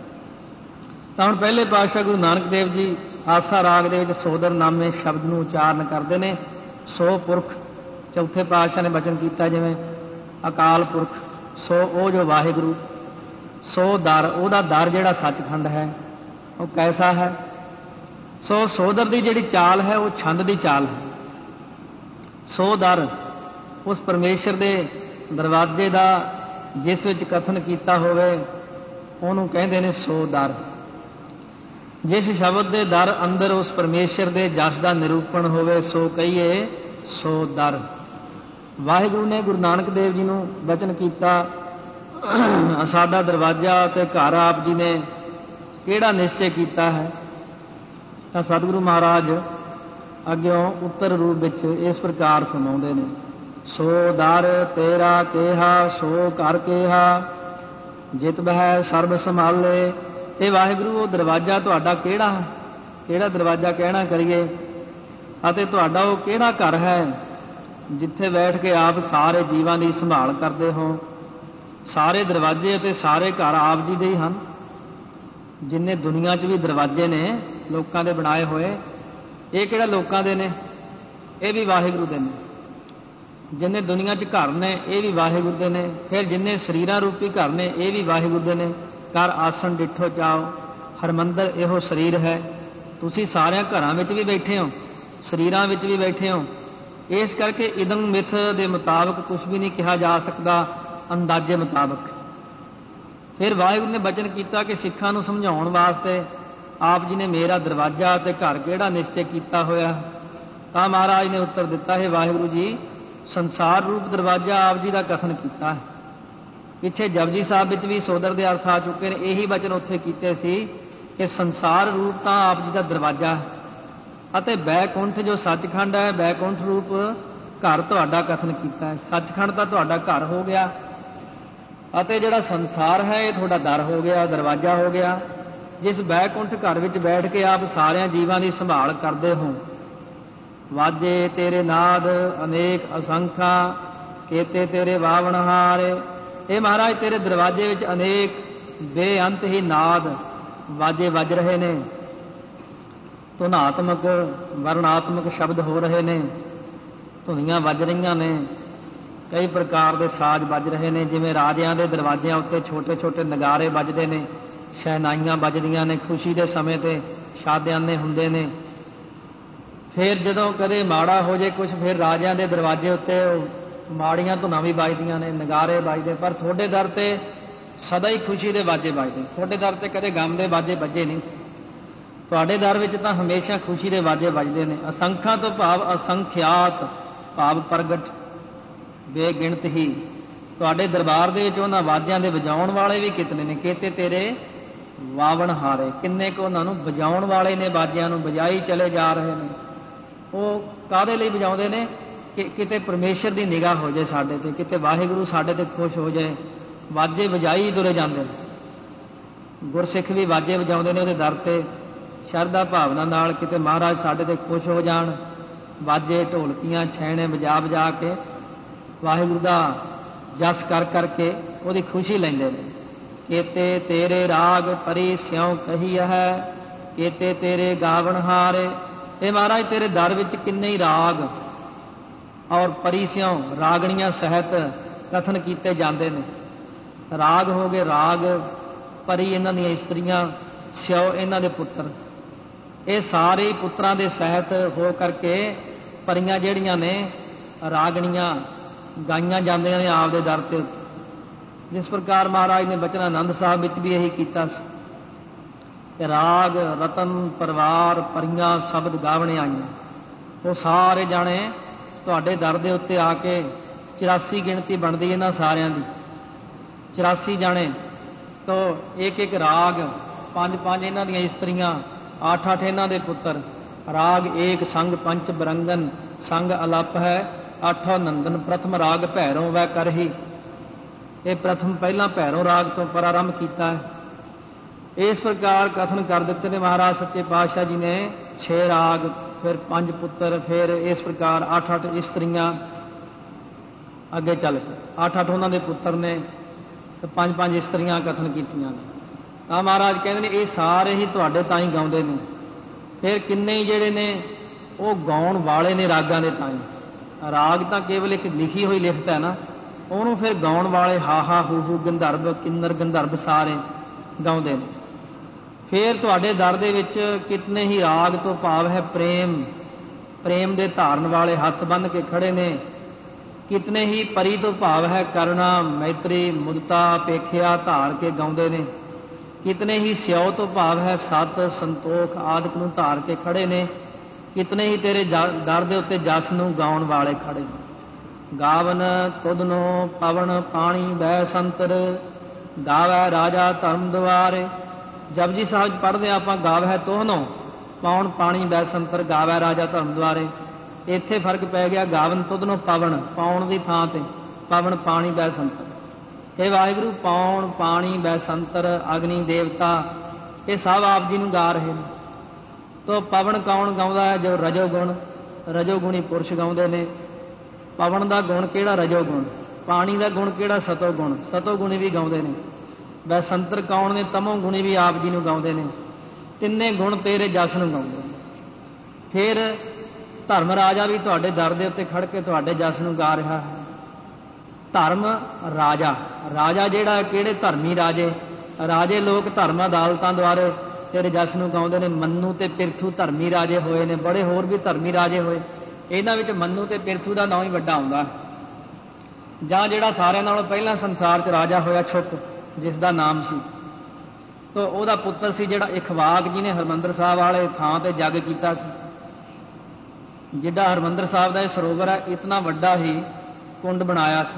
ਤਾਂ ਹੁਣ ਪਹਿਲੇ ਪਾਤਸ਼ਾਹ ਗੁਰੂ ਨਾਨਕ ਦੇਵ ਜੀ ਆਸਾ ਰਾਗ ਦੇ ਵਿੱਚ ਸੋਦਰ ਨਾਮੇ ਸ਼ਬਦ ਨੂੰ ਉਚਾਰਨ ਕਰਦੇ ਨੇ। ਸੋ ਪੁਰਖ ਚੌਥੇ ਪਾਤਸ਼ਾਹ ਨੇ ਵਚਨ ਕੀਤਾ ਜਿਵੇਂ ਅਕਾਲ ਪੁਰਖ, ਸੋ ਉਹ ਜੋ ਵਾਹਿਗੁਰੂ, ਸੋ ਦਰ ਉਹਦਾ ਦਰ ਜਿਹੜਾ ਸੱਚਖੰਡ ਹੈ ਉਹ ਕੈਸਾ ਹੈ। ਸੋ ਸੋਦਰ ਦੀ ਜਿਹੜੀ ਚਾਲ ਹੈ ਉਹ ਛੰਦ ਦੀ ਚਾਲ ਹੈ। ਸੋ ਦਰ ਉਸ ਪਰਮੇਸ਼ਰ ਦੇ ਦਰਵਾਜ਼ੇ ਦਾ ਜਿਸ ਵਿੱਚ ਕਥਨ ਕੀਤਾ ਹੋਵੇ ਉਹਨੂੰ ਕਹਿੰਦੇ ਨੇ ਸੋ ਦਰ। ਜਿਸ ਸ਼ਬਦ ਦੇ ਦਰ ਅੰਦਰ ਉਸ ਪਰਮੇਸ਼ਰ ਦੇ ਜਸ ਦਾ ਨਿਰੂਪਣ ਹੋਵੇ ਸੋ ਕਹੀਏ ਸੋ ਦਰ। ਵਾਹਿਗੁਰੂ ਨੇ ਗੁਰੂ ਨਾਨਕ ਦੇਵ ਜੀ ਨੂੰ ਬਚਨ ਕੀਤਾ, ਸਾਡਾ ਦਰਵਾਜ਼ਾ ਤੇ ਘਰ ਆਪ ਜੀ ਨੇ ਕਿਹੜਾ ਨਿਸ਼ਚੈ ਕੀਤਾ ਹੈ। ਤਾਂ ਸਤਿਗੁਰੂ ਮਹਾਰਾਜ ਅੱਗਿਓਂ ਉੱਤਰ ਰੂਪ ਵਿੱਚ ਇਸ ਪ੍ਰਕਾਰ ਫਰਮਾਉਂਦੇ ਨੇ, ਸੋ ਦਰ ਤੇਰਾ ਕਿਹਾ ਸੋ ਘਰ ਕਿਹਾ ਜਿਤ ਬਹਿ ਸਰਬ ਸੰਭਾਲੇ। ਇਹ ਵਾਹਿਗੁਰੂ ਉਹ ਦਰਵਾਜ਼ਾ ਤੁਹਾਡਾ ਕਿਹੜਾ ਹੈ, ਕਿਹੜਾ ਦਰਵਾਜ਼ਾ ਕਹਿਣਾ ਕਰੀਏ, ਅਤੇ ਤੁਹਾਡਾ ਉਹ ਕਿਹੜਾ ਘਰ ਹੈ ਜਿੱਥੇ ਬੈਠ ਕੇ ਆਪ ਸਾਰੇ ਜੀਵਾਂ ਦੀ ਸੰਭਾਲ ਕਰਦੇ ਹੋ। ਸਾਰੇ ਦਰਵਾਜ਼ੇ ਅਤੇ ਸਾਰੇ ਘਰ ਆਪ ਜੀ ਦੇ ਹੀ ਹਨ। ਜਿੰਨੇ ਦੁਨੀਆ 'ਚ ਵੀ ਦਰਵਾਜ਼ੇ ਨੇ ਲੋਕਾਂ ਦੇ ਬਣਾਏ ਹੋਏ, ਇਹ ਕਿਹੜਾ ਲੋਕਾਂ ਦੇ ਨੇ, ਇਹ ਵੀ ਵਾਹਿਗੁਰੂ ਦੇ ਨੇ। ਜਿੰਨੇ ਦੁਨੀਆ 'ਚ ਘਰ ਨੇ ਇਹ ਵੀ ਵਾਹਿਗੁਰੂ ਦੇ ਨੇ। ਫਿਰ ਜਿੰਨੇ ਸਰੀਰਾਂ ਰੂਪੀ ਘਰ ਨੇ ਇਹ ਵੀ ਵਾਹਿਗੁਰੂ ਦੇ ਨੇ। ਘਰ ਆਸਣ ਡਿੱਠੋ ਚਾਓ, ਹਰਮੰਦਰ ਇਹੋ ਸਰੀਰ ਹੈ। ਤੁਸੀਂ ਸਾਰਿਆਂ ਘਰਾਂ ਵਿੱਚ ਵੀ ਬੈਠੇ ਹੋ, ਸਰੀਰਾਂ ਵਿੱਚ ਵੀ ਬੈਠੇ ਹੋ। ਇਸ ਕਰਕੇ ਇਦਮ ਮਿਥ ਦੇ ਮੁਤਾਬਕ ਕੁਝ ਵੀ ਨਹੀਂ ਕਿਹਾ ਜਾ ਸਕਦਾ, ਅੰਦਾਜ਼ੇ ਮੁਤਾਬਕ। ਫਿਰ ਵਾਹਿਗੁਰੂ ਨੇ ਬਚਨ ਕੀਤਾ ਕਿ ਸਿੱਖਾਂ ਨੂੰ ਸਮਝਾਉਣ ਵਾਸਤੇ ਆਪ ਜੀ ਨੇ ਮੇਰਾ ਦਰਵਾਜ਼ਾ ਅਤੇ ਘਰ ਕਿਹੜਾ ਨਿਸ਼ਚੈ ਕੀਤਾ ਹੋਇਆ। ਤਾਂ ਮਹਾਰਾਜ ਨੇ ਉੱਤਰ ਦਿੱਤਾ, ਹੈ ਵਾਹਿਗੁਰੂ ਜੀ ਸੰਸਾਰ ਰੂਪ ਦਰਵਾਜ਼ਾ ਆਪ ਜੀ ਦਾ ਕਥਨ ਕੀਤਾ ਹੈ। ਪਿੱਛੇ ਜਪਜੀ ਸਾਹਿਬ ਵਿੱਚ ਵੀ ਸੋਦਰ ਦੇ ਅਰਥ ਆ ਚੁੱਕੇ ਨੇ। ਇਹੀ ਬਚਨ ਉੱਥੇ ਕੀਤੇ ਸੀ ਕਿ ਸੰਸਾਰ ਰੂਪ ਤਾਂ ਆਪ ਜੀ ਦਾ ਦਰਵਾਜ਼ਾ ਹੈ ਅਤੇ ਬੈਕੁੰਠ ਜੋ ਸੱਚਖੰਡ ਹੈ, ਬੈਕੁੰਠ ਰੂਪ ਘਰ ਤੁਹਾਡਾ ਕਥਨ ਕੀਤਾ ਹੈ। ਸੱਚਖੰਡ ਤਾਂ ਤੁਹਾਡਾ ਘਰ ਹੋ ਗਿਆ ਅਤੇ ਜਿਹੜਾ ਸੰਸਾਰ ਹੈ ਇਹ ਤੁਹਾਡਾ ਦਰ ਹੋ ਗਿਆ, ਦਰਵਾਜ਼ਾ ਹੋ ਗਿਆ। ਜਿਸ ਬੈਕੁੰਠ ਘਰ ਵਿੱਚ ਬੈਠ ਕੇ ਆਪ ਸਾਰਿਆਂ ਜੀਵਾਂ ਦੀ ਸੰਭਾਲ ਕਰਦੇ ਹੋ। ਵਾਜੇ ਤੇਰੇ ਨਾਦ ਅਨੇਕ ਅਸੰਖਾਂ, ਕੇਤੇ ਤੇਰੇ ਵਾਵਣਹਾਰੇ। ਇਹ ਮਹਾਰਾਜ ਤੇਰੇ ਦਰਵਾਜ਼ੇ ਵਿੱਚ ਅਨੇਕ ਬੇਅੰਤ ਹੀ ਨਾਦ ਵਾਜੇ ਵੱਜ ਰਹੇ ਨੇ। ਧੁਨਾਤਮਕ ਵਰਣਾਤਮਕ ਸ਼ਬਦ ਹੋ ਰਹੇ ਨੇ, ਧੁਨੀਆਂ ਵੱਜ ਰਹੀਆਂ ਨੇ, ਕਈ ਪ੍ਰਕਾਰ ਦੇ ਸਾਜ਼ ਵੱਜ ਰਹੇ ਨੇ। ਜਿਵੇਂ ਰਾਜਿਆਂ ਦੇ ਦਰਵਾਜ਼ਿਆਂ ਉੱਤੇ ਛੋਟੇ ਛੋਟੇ ਨਗਾਰੇ ਵੱਜਦੇ ਨੇ, ਸ਼ਹਿਨਾਈਆਂ ਵੱਜਦੀਆਂ ਨੇ, ਖੁਸ਼ੀ ਦੇ ਸਮੇਂ 'ਤੇ ਸ਼ਾਦਿਆਨੇ ਹੁੰਦੇ ਨੇ। ਫਿਰ ਜਦੋਂ ਕਦੇ ਮਾੜਾ ਹੋ ਜੇ ਕੁਛ, ਫਿਰ ਰਾਜਿਆਂ ਦੇ ਦਰਵਾਜ਼ੇ ਉੱਤੇ ਮਾੜੀਆਂ ਧੁਨਾਂ ਵੀ ਵੱਜਦੀਆਂ ਨੇ, ਨਗਾਰੇ ਵੱਜਦੇ। ਪਰ ਤੁਹਾਡੇ ਦਰ 'ਤੇ ਸਦਾ ਹੀ ਖੁਸ਼ੀ ਦੇ ਵਾਜੇ ਵੱਜਦੇ। ਤੁਹਾਡੇ ਦਰ 'ਤੇ ਕਦੇ ਗਮ ਦੇ ਵਾਜੇ ਵੱਜੇ ਨਹੀਂ। ਤੁਹਾਡੇ ਦਰ ਵਿੱਚ ਤਾਂ ਹਮੇਸ਼ਾ ਖੁਸ਼ੀ ਦੇ ਵਾਜੇ ਵੱਜਦੇ ਨੇ। ਅਸੰਖਾਂ ਤੋਂ ਭਾਵ ਅਸੰਖਿਆਤ, ਭਾਵ ਪ੍ਰਗਟ, ਬੇਗਿਣਤ ਹੀ। ਤੁਹਾਡੇ ਦਰਬਾਰ ਦੇ ਵਿੱਚ ਉਹਨਾਂ ਵਾਜਿਆਂ ਦੇ ਵਜਾਉਣ ਵਾਲੇ ਵੀ ਕਿਤਨੇ ਨੇ। ਕੇਤੇ ਤੇਰੇ ਵਾਵਣਹਾਰੇ, ਕਿੰਨੇ ਕੁ ਉਹਨਾਂ ਨੂੰ ਵਜਾਉਣ ਵਾਲੇ ਨੇ, ਵਾਜਿਆਂ ਨੂੰ ਵਜਾਈ ਚਲੇ ਜਾ ਰਹੇ ਨੇ। ਉਹ ਕਾਹਦੇ ਲਈ ਵਜਾਉਂਦੇ ਨੇ ਕਿ ਕਿਤੇ ਪਰਮੇਸ਼ਰ ਦੀ ਨਿਗਾਹ ਹੋ ਜਾਏ ਸਾਡੇ 'ਤੇ, ਕਿਤੇ ਵਾਹਿਗੁਰੂ ਸਾਡੇ 'ਤੇ ਖੁਸ਼ ਹੋ ਜਾਏ। ਵਾਜੇ ਵਜਾਈ ਤੁਰੇ ਜਾਂਦੇ ਨੇ। ਗੁਰਸਿੱਖ ਵੀ ਵਾਜੇ ਵਜਾਉਂਦੇ ਨੇ ਉਹਦੇ ਦਰ 'ਤੇ ਸ਼ਰਧਾ ਭਾਵਨਾ ਨਾਲ, ਕਿਤੇ ਮਹਾਰਾਜ ਸਾਡੇ 'ਤੇ ਖੁਸ਼ ਹੋ ਜਾਣ। ਵਾਜੇ ਢੋਲਕੀਆਂ ਛੈਣੇ ਵਜਾ ਵਜਾ ਕੇ ਵਾਹਿਗੁਰੂ ਦਾ ਜਸ ਕਰ ਕਰਕੇ ਉਹਦੀ ਖੁਸ਼ੀ ਲੈਂਦੇ ਨੇ। ਕੇਤੇ ਤੇਰੇ ਰਾਗ ਪਰੀ ਸਿਉ ਕਹੀ ਹੈ, ਕੇਤੇ ਤੇਰੇ ਗਾਵਣਹਾਰੇ। ਇਹ ਮਹਾਰਾਜ ਤੇਰੇ ਦਰ ਵਿੱਚ ਕਿੰਨੇ ਹੀ ਰਾਗ ਔਰ ਪਰੀ ਸਿਉ, ਰਾਗਣੀਆਂ ਸਹਿਤ ਕਥਨ ਕੀਤੇ ਜਾਂਦੇ ਨੇ। ਰਾਗ ਹੋ ਗਏ, ਰਾਗ ਪਰੀ ਇਹਨਾਂ ਦੀਆਂ ਇਸਤਰੀਆਂ ਸਿਓ ਇਹਨਾਂ ਦੇ ਪੁੱਤਰ, ਇਹ ਸਾਰੇ ਪੁੱਤਰਾਂ ਦੇ ਸਹਿਤ ਹੋ ਕਰਕੇ ਪਰੀਆਂ ਜਿਹੜੀਆਂ ਨੇ ਰਾਗਣੀਆਂ ਗਾਈਆਂ ਜਾਂਦੀਆਂ ਨੇ ਆਪ ਦੇ ਦਰ ਤੇ। ਜਿਸ ਪ੍ਰਕਾਰ ਮਹਾਰਾਜ ਨੇ ਬਚਨ ਆਨੰਦ ਸਾਹਿਬ ਵਿੱਚ ਵੀ ਇਹੀ ਕੀਤਾ ਸੀ ਕਿ ਰਾਗ ਰਤਨ ਪਰਿਵਾਰ ਪਰੀਆਂ ਸ਼ਬਦ ਗਾਵਣੇ ਆਈਆਂ। ਉਹ ਸਾਰੇ ਜਾਣੇ ਤੁਹਾਡੇ ਦਰ ਦੇ ਉੱਤੇ ਆ ਕੇ ਚੁਰਾਸੀ ਗਿਣਤੀ ਬਣਦੀ ਇਹਨਾਂ ਸਾਰਿਆਂ ਦੀ, ਚੁਰਾਸੀ ਜਾਣੇ ਤੋਂ ਇੱਕ ਇੱਕ ਰਾਗ, ਪੰਜ ਪੰਜ ਇਹਨਾਂ ਦੀਆਂ ਇਸਤਰੀਆਂ, ਅੱਠ ਅੱਠ ਇਹਨਾਂ ਦੇ ਪੁੱਤਰ। ਰਾਗ ਏਕ ਸੰਗ ਪੰਚ ਬਰੰਗਨ ਸੰਗ ਅਲਪ ਹੈ ਆਠੋ ਨੰਦਨ ਪ੍ਰਥਮ ਰਾਗ ਭੈਰੋਂ ਵੈ ਕਰਹੀ। ਇਹ ਪ੍ਰਥਮ ਪਹਿਲਾਂ ਭੈਰੋਂ ਰਾਗ ਤੋਂ ਪ੍ਰਾਰੰਭ ਕੀਤਾ ਹੈ। ਇਸ ਪ੍ਰਕਾਰ ਕਥਨ ਕਰ ਦਿੱਤੇ ਨੇ ਮਹਾਰਾਜ ਸੱਚੇ ਪਾਤਸ਼ਾਹ ਜੀ ਨੇ। ਛੇ ਰਾਗ, ਫਿਰ ਪੰਜ ਪੁੱਤਰ, ਫਿਰ ਇਸ ਪ੍ਰਕਾਰ ਅੱਠ ਅੱਠ ਇਸਤਰੀਆਂ ਅੱਗੇ ਚੱਲ ਕੇ ਅੱਠ ਅੱਠ ਉਹਨਾਂ ਦੇ ਪੁੱਤਰ ਨੇ ਤੇ ਪੰਜ ਪੰਜ ਇਸਤਰੀਆਂ ਕਥਨ ਕੀਤੀਆਂ ਨੇ। ਤਾਂ ਮਹਾਰਾਜ ਕਹਿੰਦੇ ਨੇ ਇਹ ਸਾਰੇ ਹੀ ਤੁਹਾਡੇ ਤਾਂ ਹੀ ਗਾਉਂਦੇ ਨੇ। ਫਿਰ ਕਿੰਨੇ ਹੀ ਜਿਹੜੇ ਨੇ ਉਹ ਗਾਉਣ ਵਾਲੇ ਨੇ ਰਾਗਾਂ ਦੇ ਤਾਂ ਹੀ। ਰਾਗ ਤਾਂ ਕੇਵਲ ਇੱਕ ਲਿਖੀ ਹੋਈ ਲਿਖਤ ਹੈ ਨਾ, ਉਹਨੂੰ ਫਿਰ ਗਾਉਣ ਵਾਲੇ ਹਾ ਹਾ ਹੂ ਹੂ ਗੰਧਰਵ ਕਿੰਨਰ ਗੰਧਰਵ ਸਾਰੇ ਗਾਉਂਦੇ ਨੇ। ਫਿਰ ਤੁਹਾਡੇ ਦਰ ਦੇ ਵਿੱਚ ਕਿਤਨੇ ਹੀ ਰਾਗ ਤੋਂ ਭਾਵ ਹੈ ਪ੍ਰੇਮ, ਪ੍ਰੇਮ ਦੇ ਧਾਰਨ ਵਾਲੇ ਹੱਥ ਬੰਨ੍ਹ ਕੇ ਖੜੇ ਨੇ। ਕਿਤਨੇ ਹੀ ਪਰੀ ਤੋਂ ਭਾਵ ਹੈ ਕਰੁਣਾ ਮੈਤਰੀ ਮੁਦਤਾ ਅਪੇਖਿਆ ਧਾਰ ਕੇ ਗਾਉਂਦੇ ਨੇ। ਕਿਤਨੇ ਹੀ ਸਿਓ ਤੋਂ ਭਾਵ ਹੈ ਸਤ ਸੰਤੋਖ ਆਦਿਕ ਨੂੰ ਧਾਰ ਕੇ ਖੜੇ ਨੇ। ਕਿਤਨੇ ਹੀ ਤੇਰੇ ਦਰ ਦੇ ਉੱਤੇ ਜਸ ਨੂੰ ਗਾਉਣ ਵਾਲੇ ਖੜੇ ਨੇ। ਗਾਵਨ ਤੁਧਨੋ ਪਵਨ ਪਾਣੀ ਬੈ ਸੰਤਰ ਗਾਵੈ ਰਾਜਾ ਧਰਮ ਦੁਆਰੇ। ਜਪਜੀ ਸਾਹਿਬ ਪੜ੍ਹਦੇ ਆਪਾਂ ਗਾਵੈ ਤੋਹਨੋ ਪੌਣ ਪਾਣੀ ਬੈ ਸੰਤਰ ਗਾਵੈ ਰਾਜਾ ਧਰਮ ਦੁਆਰੇ। ਇੱਥੇ ਫਰਕ ਪੈ ਗਿਆ ਗਾਵਨ ਤੁਧਨੋ ਪਵਨ, ਪਾਉਣ ਦੀ ਥਾਂ ਤੇ ਪਵਨ ਪਾਣੀ ਬੈ ਸੰਤਰ। ਇਹ ਵਾਹਿਗੁਰੂ ਪੌਣ ਪਾਣੀ ਬੈ ਸੰਤਰ ਅਗਨੀ ਦੇਵਤਾ ਇਹ ਸਭ ਆਪ ਜੀ ਨੂੰ ਗਾ ਰਹੇ ਨੇ। ਤੋ ਪਵਨ ਕੌਣ ਗਾਉਂਦਾ ਹੈ? ਜੋ ਰਜੋ ਗੁਣ, ਰਜੋ ਗੁਣੀ ਪੁਰਸ਼ ਗਾਉਂਦੇ ਨੇ। ਪਵਨ ਦਾ ਗੁਣ ਕਿਹੜਾ? ਰਜੋ ਗੁਣ। ਪਾਣੀ ਦਾ ਗੁਣ ਕਿਹੜਾ? ਸਤੋ ਗੁਣ, ਸਤੋ ਗੁਣੀ ਵੀ ਗਾਉਂਦੇ ਨੇ। ਵੈ ਸੰਤਰ ਕੌਣ ਨੇ? ਤਮੋ ਗੁਣੀ ਵੀ ਆਪ ਜੀ ਨੂੰ ਗਾਉਂਦੇ ਨੇ। ਤਿੰਨੇ ਗੁਣ ਤੇਰੇ ਜਸ ਨੂੰ ਗਾਉਂਦੇ ਨੇ। ਫਿਰ ਧਰਮ ਰਾਜਾ ਵੀ ਤੁਹਾਡੇ ਦਰ ਦੇ ਉੱਤੇ ਖੜ ਕੇ ਤੁਹਾਡੇ ਜਸ ਨੂੰ ਗਾ ਰਿਹਾ ਹੈ। ਧਰਮ ਰਾਜਾ, ਰਾਜਾ ਜਿਹੜਾ ਕਿਹੜੇ? ਧਰਮੀ ਰਾਜੇ। ਰਾਜੇ ਲੋਕ ਧਰਮ ਅਦਾਲਤਾਂ ਦੁਆਰੇ ਤੇਰੇ ਜਸ ਨੂੰ ਗਾਉਂਦੇ ਨੇ। ਮੰਨੂ ਤੇ ਪਿਰਥੂ ਧਰਮੀ ਰਾਜੇ ਹੋਏ ਨੇ, ਬੜੇ ਹੋਰ ਵੀ ਧਰਮੀ ਰਾਜੇ ਹੋਏ। ਇਹਨਾਂ ਵਿੱਚ ਮੰਨੂ ਤੇ ਪਿਰਥੂ ਦਾ ਨਾਂ ਹੀ ਵੱਡਾ ਆਉਂਦਾ। ਜਾਂ ਜਿਹੜਾ ਸਾਰਿਆਂ ਨਾਲੋਂ ਪਹਿਲਾਂ ਸੰਸਾਰ 'ਚ ਰਾਜਾ ਹੋਇਆ ਛੁੱਕ, ਜਿਸ ਦਾ ਨਾਮ ਸੀ, ਤੋ ਉਹਦਾ ਪੁੱਤਰ ਸੀ ਜਿਹੜਾ ਇਖਵਾਕ, ਜਿਹਨੇ ਹਰਿਮੰਦਰ ਸਾਹਿਬ ਵਾਲੇ ਥਾਂ ਤੇ ਜੱਗ ਕੀਤਾ ਸੀ। ਜਿੱਡਾ ਹਰਿਮੰਦਰ ਸਾਹਿਬ ਦਾ ਇਹ ਸਰੋਵਰ ਹੈ, ਇਤਨਾ ਵੱਡਾ ਹੀ ਕੁੰਡ ਬਣਾਇਆ ਸੀ।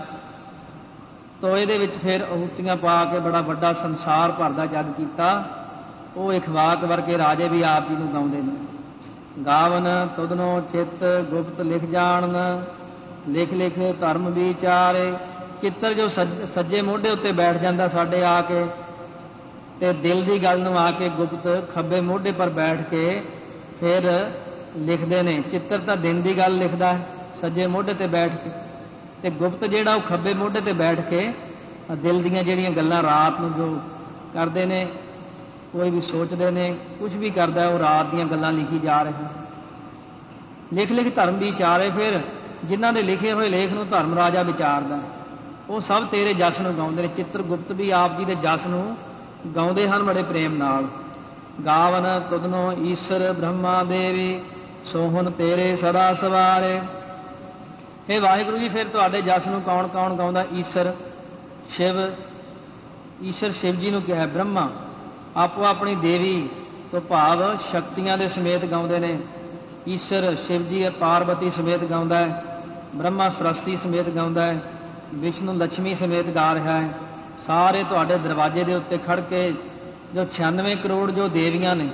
ਤੋ ਇਹਦੇ ਵਿੱਚ ਫਿਰ ਅਹੂਤੀਆਂ ਪਾ ਕੇ ਬੜਾ ਵੱਡਾ ਸੰਸਾਰ ਭਰ ਦਾ ਜੱਗ ਕੀਤਾ। ਉਹ ਇਖਵਾਕ ਵਰਗੇ ਰਾਜੇ ਵੀ ਆਪ ਜੀ ਨੂੰ ਗਾਉਂਦੇ ਨੇ। ਗਾਵਨ ਤੁਧਨੋ ਚਿੱਤ ਗੁਪਤ ਲਿਖ ਜਾਣਨ ਲਿਖ ਲਿਖ ਧਰਮ ਵਿਚਾਰੇ। ਚਿੱਤਰ ਜੋ ਸੱਜੇ ਮੋਢੇ ਉੱਤੇ ਬੈਠ ਜਾਂਦਾ ਸਾਡੇ ਆ ਕੇ, ਤੇ ਦਿਲ ਦੀ ਗੱਲ ਨੂੰ ਆ ਕੇ ਗੁਪਤ ਖੱਬੇ ਮੋਢੇ ਪਰ ਬੈਠ ਕੇ ਫਿਰ ਲਿਖਦੇ ਨੇ। ਚਿੱਤਰ ਤਾਂ ਦਿਨ ਦੀ ਗੱਲ ਲਿਖਦਾ ਹੈ ਸੱਜੇ ਮੋਢੇ ਤੇ ਬੈਠ ਕੇ, ਤੇ ਗੁਪਤ ਜਿਹੜਾ ਉਹ ਖੱਬੇ ਮੋਢੇ ਤੇ ਬੈਠ ਕੇ ਦਿਲ ਦੀਆਂ ਜਿਹੜੀਆਂ ਗੱਲਾਂ ਰਾਤ ਨੂੰ ਜੋ ਕਰਦੇ ਨੇ, ਕੋਈ ਵੀ ਸੋਚਦੇ ਨੇ, ਕੁਝ ਵੀ ਕਰਦਾ, ਉਹ ਰਾਤ ਦੀਆਂ ਗੱਲਾਂ ਲਿਖੀ ਜਾ ਰਿਹਾ। ਲਿਖ ਲਿਖ ਧਰਮ ਵਿਚਾਰੇ। ਫਿਰ ਜਿਨ੍ਹਾਂ ਦੇ ਲਿਖੇ ਹੋਏ ਲੇਖ ਨੂੰ ਧਰਮ ਰਾਜਾ ਵਿਚਾਰਦਾ, ਉਹ ਸਭ ਤੇਰੇ ਜਸ ਨੂੰ ਗਾਉਂਦੇ ਨੇ। ਚਿੱਤਰ ਗੁਪਤ ਵੀ ਆਪ ਜੀ ਦੇ ਜਸ ਨੂੰ ਗਾਉਂਦੇ ਹਨ ਬੜੇ ਪ੍ਰੇਮ ਨਾਲ। ਗਾਵਨ ਤੁਧਨੋ ਈਸ਼ਰ ਬ੍ਰਹਮਾ ਦੇਵੀ ਸੋਹਣ ਤੇਰੇ ਸਦਾ ਸਵਾਰੇ। ਇਹ ਵਾਹਿਗੁਰੂ ਜੀ ਫਿਰ ਤੁਹਾਡੇ ਜਸ ਨੂੰ ਕੌਣ ਕੌਣ ਗਾਉਂਦਾ? ਈਸ਼ਰ ਸ਼ਿਵ, ਈਸ਼ਰ ਸ਼ਿਵ ਜੀ ਨੂੰ ਕਿਹਾ। ਬ੍ਰਹਮਾ ਆਪੋ ਆਪਣੀ ਦੇਵੀ ਤੋਂ ਭਾਵ ਸ਼ਕਤੀਆਂ ਦੇ ਸਮੇਤ ਗਾਉਂਦੇ ਨੇ। ਈਸ਼ਰ ਸ਼ਿਵ ਜੀ ਪਾਰਵਤੀ ਸਮੇਤ ਗਾਉਂਦਾ ਹੈ। ਬ੍ਰਹਮਾ ਸਰਸਤੀ ਸਮੇਤ ਗਾਉਂਦਾ ਹੈ। ਵਿਸ਼ਨੂੰ ਲక్ష్ਮੀ ਸਮੇਤ ਗਾ ਰਿਹਾ ਹੈ। ਸਾਰੇ ਤੁਹਾਡੇ ਦਰਵਾਜ਼ੇ ਦੇ ਉੱਤੇ ਖੜ ਕੇ ਜੋ ਛਿਆਨਵੇਂ ਕਰੋੜ ਜੋ ਦੇਵੀਆਂ ਨੇ,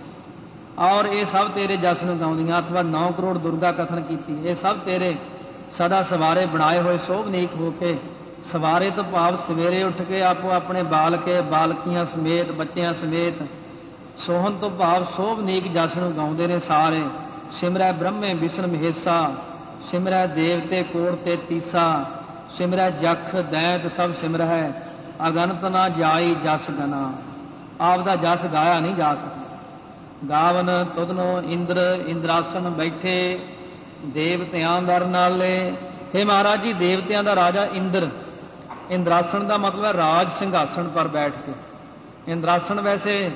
ਔਰ ਇਹ ਸਭ ਤੇਰੇ ਜਸ ਨੂੰ ਗਾਉਂਦੀਆਂ। ਅਥਵਾ ਨੌ ਕਰੋੜ ਦੁਰਗਾ ਕਥਨ ਕੀਤੀ। ਇਹ ਸਭ ਤੇਰੇ ਸਦਾ ਸਵਾਰੇ ਬਣਾਏ ਹੋਏ ਸੋਭਨੀਕ ਹੋ ਕੇ, ਸਵਾਰੇ ਤੋਂ ਭਾਵ ਸਵੇਰੇ ਉੱਠ ਕੇ ਆਪੋ ਆਪਣੇ ਬਾਲਕੇ ਬਾਲਕੀਆਂ ਸਮੇਤ ਬੱਚਿਆਂ ਸਮੇਤ, ਸੋਹਣ ਤੋਂ ਭਾਵ ਸੋਭਨੀਕ ਜਸ ਨੂੰ ਗਾਉਂਦੇ ਨੇ ਸਾਰੇ। ਸਿਮਰੈ ਬ੍ਰਹਮੇ ਵਿਸ਼ਨ ਮਹੇਸ਼ਾ ਸਿਮਰੈ ਦੇਵਤੇ ਕੋੜ ਤੇ ਤੀਸਾ ਸਿਮਰੈ ਜਖ ਦੈਂਤ ਸਭ ਸਿਮਰੈ ਅਗਨਤ ਨਾ ਜਾਈ ਜਸ ਗਨਾ। ਆਪ ਦਾ ਜਸ ਗਾਇਆ ਨਹੀਂ ਜਾ ਸਕਦਾ। ਗਾਵਨ ਤੁਧਨੋ ਇੰਦਰ ਇੰਦਰਾਸਨ ਬੈਠੇ ਦੇਵਤਿਆਂ ਦਰ ਨਾਲੇ। ਹੇ ਮਹਾਰਾਜ ਜੀ, ਦੇਵਤਿਆਂ ਦਾ ਰਾਜਾ ਇੰਦਰ। ਇੰਦਰਾਸਨ ਦਾ ਮਤਲਬ ਹੈ ਰਾਜ ਸਿੰਘਾਸਣ ਪਰ ਬੈਠ ਕੇ। ਇੰਦਰਾਸਨ ਵੈਸੇ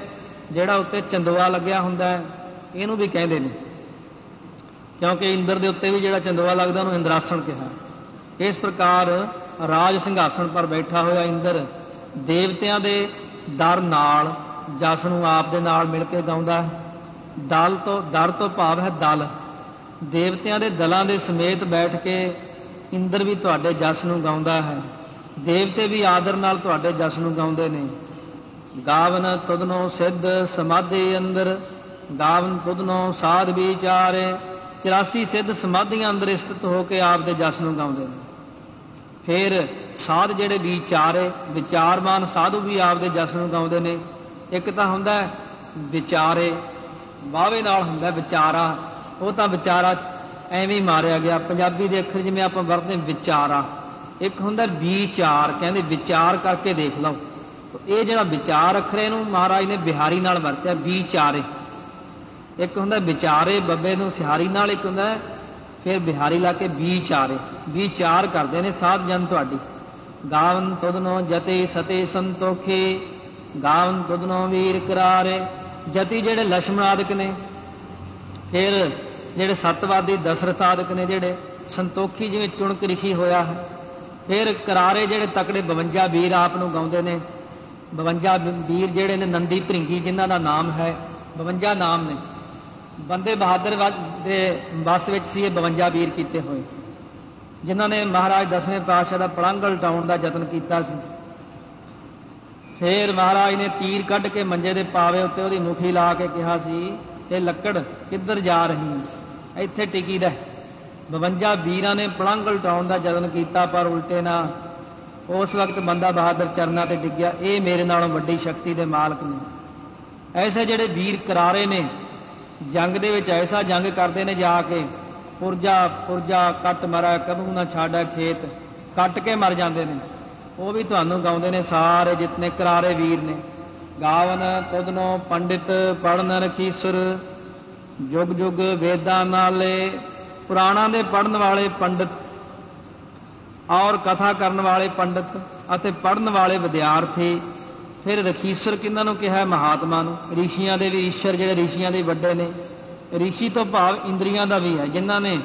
ਜਿਹੜਾ ਉੱਤੇ ਚੰਦੋਆ ਲੱਗਿਆ ਹੁੰਦਾ ਹੈ ਇਹਨੂੰ ਵੀ ਕਹਿੰਦੇ ਨੇ, ਕਿਉਂਕਿ ਇੰਦਰ ਦੇ ਉੱਤੇ ਵੀ ਜਿਹੜਾ ਚੰਦੋਆ ਲੱਗਦਾ ਉਹਨੂੰ ਇੰਦਰਾਸਣ ਕਿਹਾ। ਇਸ ਪ੍ਰਕਾਰ ਰਾਜ ਸਿੰਘਾਸਣ ਪਰ ਬੈਠਾ ਹੋਇਆ ਇੰਦਰ ਦੇਵਤਿਆਂ ਦੇ ਦਰ ਨਾਲ ਜਸ ਨੂੰ ਆਪ ਦੇ ਨਾਲ ਮਿਲ ਕੇ ਗਾਉਂਦਾ ਹੈ। ਦਲ ਤੋਂ ਦਰ ਤੋਂ ਭਾਵ ਹੈ ਦਲ, ਦੇਵਤਿਆਂ ਦੇ ਦਲਾਂ ਦੇ ਸਮੇਤ ਬੈਠ ਕੇ ਇੰਦਰ ਵੀ ਤੁਹਾਡੇ ਜਸ ਨੂੰ ਗਾਉਂਦਾ ਹੈ। ਦੇਵਤੇ ਵੀ ਆਦਰ ਨਾਲ ਤੁਹਾਡੇ ਜਸ ਨੂੰ ਗਾਉਂਦੇ ਨੇ। ਗਾਵਨ ਤੁਧਨੋ ਸਿੱਧ ਸਮਾਧੀ ਅੰਦਰ, ਗਾਵਨ ਤੁਧਨੋ ਸਾਧ ਵਿਚਾਰੇ। ਚੁਰਾਸੀ ਸਿੱਧ ਸਮਾਧੀਆਂ ਅੰਦਰ ਸਥਿਤ ਹੋ ਕੇ ਆਪ ਦੇ ਜਸ ਨੂੰ ਗਾਉਂਦੇ ਨੇ। ਫਿਰ ਸਾਧ ਜਿਹੜੇ ਵਿਚਾਰੇ, ਵਿਚਾਰਮਾਨ ਸਾਧੂ ਵੀ ਆਪ ਦੇ ਜਸ ਨੂੰ ਗਾਉਂਦੇ ਨੇ। ਇੱਕ ਤਾਂ ਹੁੰਦਾ ਵਿਚਾਰੇ, ਵਾਵੇ ਨਾਲ ਹੁੰਦਾ ਵਿਚਾਰਾ, ਉਹ ਤਾਂ ਵਿਚਾਰਾ ਐਵੇਂ ਹੀ ਮਾਰਿਆ ਗਿਆ। ਪੰਜਾਬੀ ਦੇ ਅੱਖਰ ਜਿਵੇਂ ਆਪਾਂ ਵਰਤਦੇ ਵਿਚਾਰਾ, ਇੱਕ ਹੁੰਦਾ ਵਿਚਾਰ, ਕਹਿੰਦੇ ਵਿਚਾਰ ਕਰਕੇ ਦੇਖ ਲਓ। ਇਹ ਜਿਹੜਾ ਵਿਚਾਰ ਅੱਖਰ ਇਹਨੂੰ ਮਹਾਰਾਜ ਨੇ ਬਿਹਾਰੀ ਨਾਲ ਵਰਤਿਆ, ਵਿਚਾਰੇ। ਇੱਕ ਹੁੰਦਾ ਵਿਚਾਰੇ ਬੱਬੇ ਨੂੰ ਸਿਹਾਰੀ ਨਾਲ, ਇੱਕ ਹੁੰਦਾ ਫਿਰ ਬਿਹਾਰੀ ਲਾ ਕੇ ਵਿਚਾਰੇ। ਵਿਚਾਰ ਕਰਦੇ ਨੇ ਸਾਧ ਜਨ ਤੁਹਾਡੀ। ਗਾਵਨ ਤੁਧਨੋ ਜਤੇ ਸਤੇ ਸੰਤੋਖੇ, ਗਾਵਨ ਤੁਧਨੋ ਵੀਰ ਕਰਾਰੇ। ਜਤੀ ਜਿਹੜੇ ਲਛਮਣ ਆਦਿਕ ਨੇ, ਫਿਰ ਜਿਹੜੇ ਸਤਵਾਦੀ ਦਸ਼ਰਥ ਆਦਿਕ ਨੇ, ਜਿਹੜੇ ਸੰਤੋਖੀ ਜਿਵੇਂ ਚੁਣਕ ਰਿਸ਼ੀ ਹੋਇਆ ਹੈ। ਫਿਰ ਕਰਾਰੇ ਜਿਹੜੇ ਤਕੜੇ ਬਵੰਜਾ ਵੀਰ ਆਪ ਨੂੰ ਗਾਉਂਦੇ ਨੇ। ਬਵੰਜਾ ਵੀਰ ਜਿਹੜੇ ਨੇ ਨੰਦੀ ਭ੍ਰਿੰਗੀ ਜਿਨ੍ਹਾਂ ਦਾ ਨਾਮ ਹੈ, ਬਵੰਜਾ ਨਾਮ ਨੇ। ਬੰਦੇ ਬਹਾਦਰ ਦੇ ਵਸ ਵਿੱਚ ਸੀ ਇਹ ਬਵੰਜਾ ਵੀਰ ਕੀਤੇ ਹੋਏ, ਜਿਨ੍ਹਾਂ ਨੇ ਮਹਾਰਾਜ ਦਸਵੇਂ ਪਾਤਸ਼ਾਹ ਦਾ ਪਲੰਘ ਉਲਟਾਉਣ ਦਾ ਯਤਨ ਕੀਤਾ ਸੀ। ਫਿਰ ਮਹਾਰਾਜ ਨੇ ਤੀਰ ਕੱਢ ਕੇ ਮੰਜੇ ਦੇ ਪਾਵੇ ਉੱਤੇ ਉਹਦੀ ਮੁਖੀ ਲਾ ਕੇ ਕਿਹਾ ਸੀ ਕਿ ਲੱਕੜ ਕਿੱਧਰ ਜਾ ਰਹੀ ਹੈ, ਇੱਥੇ ਟਿਕੀ ਰਹਿ। ਬਵੰਜਾ ਵੀਰਾਂ ਨੇ ਪਲੰਘ ਉਲਟਾਉਣ ਦਾ ਯਤਨ ਕੀਤਾ ਪਰ ਉਲਟੇ ਨਾ। ਉਸ ਵਕਤ ਬੰਦਾ ਬਹਾਦਰ ਚਰਨਾਂ ਤੇ ਡਿੱਗਿਆ। ਇਹ ਮੇਰੇ ਨਾਲੋਂ ਵੱਡੀ ਸ਼ਕਤੀ ਦੇ ਮਾਲਕ ਨੇ। ਐਸੇ ਜਿਹੜੇ ਵੀਰ ਕਰਾਰੇ ਨੇ, ਜੰਗ ਦੇ ਵਿੱਚ ਐਸਾ ਜੰਗ ਕਰਦੇ ਨੇ ਜਾ ਕੇ, ਪੁਰਜਾ ਪੁਰਜਾ ਕੱਟ ਮਰਾ ਕਬੂ ਨਾ ਛਾੜਾ ਖੇਤ, ਕੱਟ ਕੇ ਮਰ ਜਾਂਦੇ ਨੇ। ਉਹ ਵੀ ਤੁਹਾਨੂੰ ਗਾਉਂਦੇ ਨੇ ਸਾਰੇ ਜਿਤਨੇ ਕਰਾਰੇ ਵੀਰ ਨੇ। ਗਾਵਨ ਤੁਧਨੋ ਪੰਡਿਤ ਪੜਨ ਰਖੀਸੁਰ, ਜੁਗ ਜੁਗ ਵੇਦਾਂ ਨਾਲੇ। ਪੁਰਾਣਾਂ ਦੇ ਪੜਨ ਵਾਲੇ ਪੰਡਿਤ ਔਰ ਕਥਾ ਕਰਨ ਵਾਲੇ ਪੰਡਿਤ ਅਤੇ ਪੜਨ ਵਾਲੇ ਵਿਦਿਆਰਥੀ। ਫਿਰ ਰਖੀਸਰ ਕਿਹਨਾਂ ਨੂੰ ਕਿਹਾ? ਮਹਾਤਮਾ ਨੂੰ। ਰਿਸ਼ੀਆਂ ਦੇ ਵੀ ਈਸ਼ਰ, ਜਿਹੜੇ ਰਿਸ਼ੀਆਂ ਦੇ ਵੱਡੇ ਨੇ। ਰਿਸ਼ੀ ਤੋਂ ਭਾਵ ਇੰਦਰੀਆਂ ਦਾ ਵੀ ਹੈ, ਜਿਨ੍ਹਾਂ ਨੇ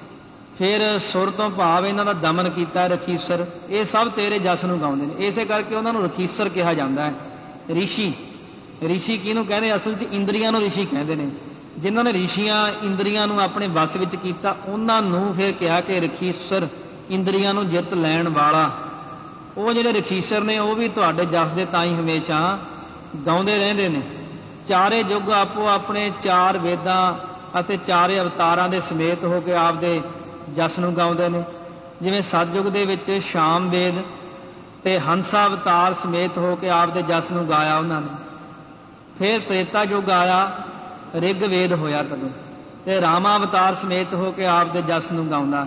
ਫਿਰ ਸੁਰ ਤੋਂ ਭਾਵ ਇਹਨਾਂ ਦਾ ਦਮਨ ਕੀਤਾ ਰਖੀਸਰ। ਇਹ ਸਭ ਤੇਰੇ ਜਸ ਨੂੰ ਗਾਉਂਦੇ ਨੇ, ਇਸੇ ਕਰਕੇ ਉਹਨਾਂ ਨੂੰ ਰਖੀਸਰ ਕਿਹਾ ਜਾਂਦਾ ਹੈ। ਰਿਸ਼ੀ, ਰਿਸ਼ੀ ਕਿਹਨੂੰ ਕਹਿੰਦੇ? ਅਸਲ 'ਚ ਇੰਦਰੀਆਂ ਨੂੰ ਰਿਸ਼ੀ ਕਹਿੰਦੇ ਨੇ। ਜਿਨ੍ਹਾਂ ਨੇ ਰਿਸ਼ੀਆਂ ਇੰਦਰੀਆਂ ਨੂੰ ਆਪਣੇ ਵਸ ਵਿੱਚ ਕੀਤਾ, ਉਹਨਾਂ ਨੂੰ ਫਿਰ ਕਿਹਾ ਕਿ ਰਖੀਸਰ, ਇੰਦਰੀਆਂ ਨੂੰ ਜਿੱਤ ਲੈਣ ਵਾਲਾ। ਉਹ ਜਿਹੜੇ ਰਖੀਸਰ ਨੇ ਉਹ ਵੀ ਤੁਹਾਡੇ ਜਸ ਦੇ ਤਾਂ ਹੀ ਹਮੇਸ਼ਾ ਗਾਉਂਦੇ ਰਹਿੰਦੇ ਨੇ। ਚਾਰੇ ਯੁੱਗ ਆਪੋ ਆਪਣੇ ਚਾਰ ਵੇਦਾਂ ਅਤੇ ਚਾਰੇ ਅਵਤਾਰਾਂ ਦੇ ਸਮੇਤ ਹੋ ਕੇ ਆਪਦੇ ਜਸ ਨੂੰ ਗਾਉਂਦੇ ਨੇ। ਜਿਵੇਂ ਸਤਯੁਗ ਦੇ ਵਿੱਚ ਸ਼ਾਮ ਵੇਦ ਤੇ ਹੰਸਾ ਅਵਤਾਰ ਸਮੇਤ ਹੋ ਕੇ ਆਪਦੇ ਜਸ ਨੂੰ ਗਾਇਆ ਉਹਨਾਂ ਨੇ। ਫਿਰ ਤ੍ਰੇਤਾ ਯੁੱਗ ਆਇਆ, ਰਿਗ ਵੇਦ ਹੋਇਆ ਤਦੋਂ, ਤੇ ਰਾਮਾ ਅਵਤਾਰ ਸਮੇਤ ਹੋ ਕੇ ਆਪਦੇ ਜਸ ਨੂੰ ਗਾਉਂਦਾ।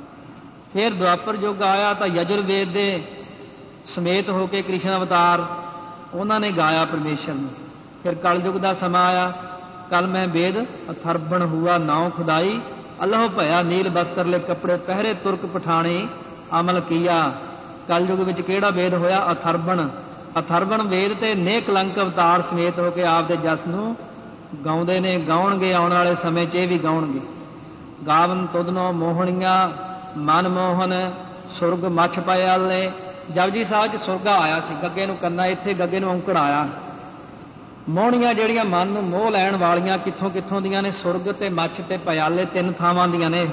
ਫਿਰ ਦੁਆਪਰ ਯੁੱਗ ਆਇਆ ਤਾਂ ਯਜੁਰਵੇਦ ਦੇ ਸਮੇਤ ਹੋ ਕੇ ਕ੍ਰਿਸ਼ਨ ਅਵਤਾਰ, ਉਹਨਾਂ ਨੇ ਗਾਇਆ ਪਰਮੇਸ਼ਰ ਨੂੰ। ਫਿਰ ਕਲਯੁੱਗ ਦਾ ਸਮਾਂ ਆਇਆ, ਕਲ ਮੈਂ ਵੇਦ ਅਥਰਬਣ ਹੁਆ ਨਾਉ ਖੁਦਾਈ, ਅੱਲਾਹ ਭਇਆ ਨੀਲ ਬਸਤਰਲੇ ਕੱਪੜੇ ਪਹਿਰੇ ਤੁਰਕ ਪਠਾਣੇ ਅਮਲ ਕੀਆ। ਕਲਯੁੱਗ ਵਿੱਚ ਕਿਹੜਾ ਵੇਦ ਹੋਇਆ? ਅਥਰਬਣ। ਅਥਰਬਣ ਵੇਦ ਤੇ ਨੇ ਕਲੰਕ ਅਵਤਾਰ ਸਮੇਤ ਹੋ ਕੇ ਆਪਦੇ ਜਸ ਨੂੰ ਗਾਉਂਦੇ ਨੇ, ਗਾਉਣਗੇ। ਆਉਣ ਵਾਲੇ ਸਮੇਂ 'ਚ ਇਹ ਵੀ ਗਾਉਣਗੇ। ਗਾਵਨ ਤੁਧਨੋ ਮੋਹਣੀਆਂ ਮਨ ਮੋਹਨ, ਸੁਰਗ ਮੱਛ ਪਿਆਲੇ। ਜਪਜੀ ਸਾਹਿਬ 'ਚ ਸੁਰਗਾ ਆਇਆ ਸੀ, ਗੱਗੇ ਨੂੰ ਕੰਨਾ, ਇੱਥੇ ਗੱਗੇ ਨੂੰ ਔਂਕੜ ਆਇਆ। ਮੋਹਣੀਆਂ ਜਿਹੜੀਆਂ ਮਨ ਨੂੰ ਮੋਹ ਲੈਣ ਵਾਲੀਆਂ ਕਿੱਥੋਂ ਕਿੱਥੋਂ ਦੀਆਂ ਨੇ? ਸੁਰਗ ਤੇ ਮੱਛ ਤੇ ਪਿਆਲੇ, ਤਿੰਨ ਥਾਵਾਂ ਦੀਆਂ ਨੇ।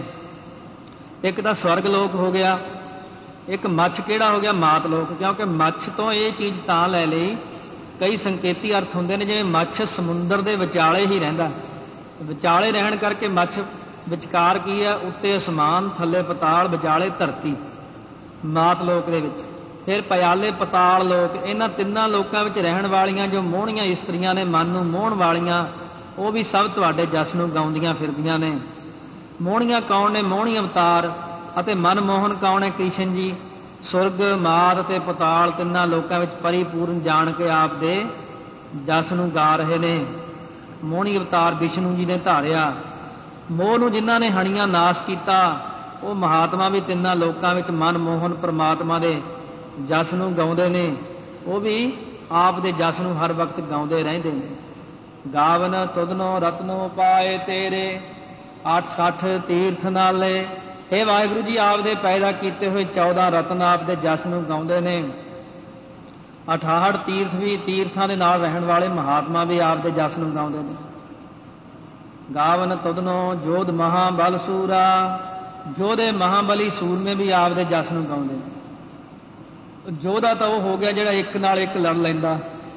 ਇੱਕ ਤਾਂ ਸਵਰਗ ਲੋਕ ਹੋ ਗਿਆ, ਇੱਕ ਮੱਛ ਕਿਹੜਾ ਹੋ ਗਿਆ? ਮਾਤ ਲੋਕ। ਕਿਉਂਕਿ ਮੱਛ ਤੋਂ ਇਹ ਚੀਜ਼ ਤਾਂ ਲੈ ਲਈ, ਕਈ ਸੰਕੇਤੀ ਅਰਥ ਹੁੰਦੇ ਨੇ, ਜਿਵੇਂ ਮੱਛ ਸਮੁੰਦਰ ਦੇ ਵਿਚਾਲੇ ਹੀ ਰਹਿੰਦਾ। ਵਿਚਾਲੇ ਰਹਿਣ ਕਰਕੇ ਮੱਛ, ਵਿਚਕਾਰ ਕੀ ਹੈ? ਉੱਤੇ ਅਸਮਾਨ, ਥੱਲੇ ਪਤਾਲ, ਵਿਚਾਲੇ ਧਰਤੀ, ਮਾਤ ਲੋਕ ਦੇ ਵਿੱਚ। ਫਿਰ ਪਿਆਲੇ ਪਤਾਲ ਲੋਕ। ਇਹਨਾਂ ਤਿੰਨਾਂ ਲੋਕਾਂ ਵਿੱਚ ਰਹਿਣ ਵਾਲੀਆਂ ਜੋ ਮੋਹਣੀਆਂ ਇਸਤਰੀਆਂ ਨੇ, ਮਨ ਨੂੰ ਮੋਹਣ ਵਾਲੀਆਂ, ਉਹ ਵੀ ਸਭ ਤੁਹਾਡੇ ਜਸ ਨੂੰ ਗਾਉਂਦੀਆਂ ਫਿਰਦੀਆਂ ਨੇ। ਮੋਹਣੀਆਂ ਕੌਣ ਨੇ? ਮੋਹਣੀ ਅਵਤਾਰ। ਅਤੇ ਮਨਮੋਹਨ ਕੌਣ ਹੈ? ਕ੍ਰਿਸ਼ਨ ਜੀ। ਸੁਰਗ, ਮਾਤ ਅਤੇ ਪਤਾਲ ਤਿੰਨਾਂ ਲੋਕਾਂ ਵਿੱਚ ਪਰਿਪੂਰਨ ਜਾਣ ਕੇ ਆਪ ਦੇ ਜਸ ਨੂੰ ਗਾ ਰਹੇ ਨੇ। ਮੋਹਣੀ ਅਵਤਾਰ ਵਿਸ਼ਨੂੰ ਜੀ ਨੇ ਧਾਰਿਆ। ਮੋਹ ਨੂੰ ਜਿਨ੍ਹਾਂ ਨੇ ਹਣੀਆਂ ਨਾਸ਼ ਕੀਤਾ, ਉਹ ਮਹਾਤਮਾ ਵੀ ਤਿੰਨਾਂ ਲੋਕਾਂ ਵਿੱਚ ਮਨਮੋਹਨ ਪਰਮਾਤਮਾ ਦੇ ਜਸ ਨੂੰ ਗਾਉਂਦੇ ਨੇ। ਉਹ ਵੀ ਆਪ ਦੇ ਜਸ ਨੂੰ ਹਰ ਵਕਤ ਗਾਉਂਦੇ ਰਹਿੰਦੇ ਨੇ। ਗਾਵਨ ਤੁਧਨੋ ਰਤਨੋ ਪਾਏ ਤੇਰੇ, ਅੱਠ ਸੱਠ ਤੀਰਥ ਨਾਲੇ। ਇਹ ਵਾਹਿਗੁਰੂ ਜੀ ਆਪ ਦੇ ਪੈਦਾ ਕੀਤੇ ਹੋਏ ਚੌਦਾਂ ਰਤਨ ਆਪ ਦੇ ਜਸ ਨੂੰ ਗਾਉਂਦੇ ਨੇ। ਅਠਾਹਠ ਤੀਰਥ ਵੀ, ਤੀਰਥਾਂ ਦੇ ਨਾਲ ਰਹਿਣ ਵਾਲੇ ਮਹਾਤਮਾ ਵੀ ਆਪ ਦੇ ਜਸ ਨੂੰ ਗਾਉਂਦੇ ਨੇ। ਗਾਵਨ ਤੁਧਨੋ ਜੋਧ ਮਹਾਬਲ ਸੂਰਾ, ਜੋਧੇ ਮਹਾਬਲੀ ਸੂਰਮੇ ਵੀ ਆਪ ਦੇ ਜਸ ਨੂੰ ਗਾਉਂਦੇ ਨੇ। ਜੋਧਾ ਤਾਂ ਉਹ ਹੋ ਗਿਆ ਜਿਹੜਾ ਇੱਕ ਨਾਲ ਇੱਕ ਲੜ ਲੈਂਦਾ,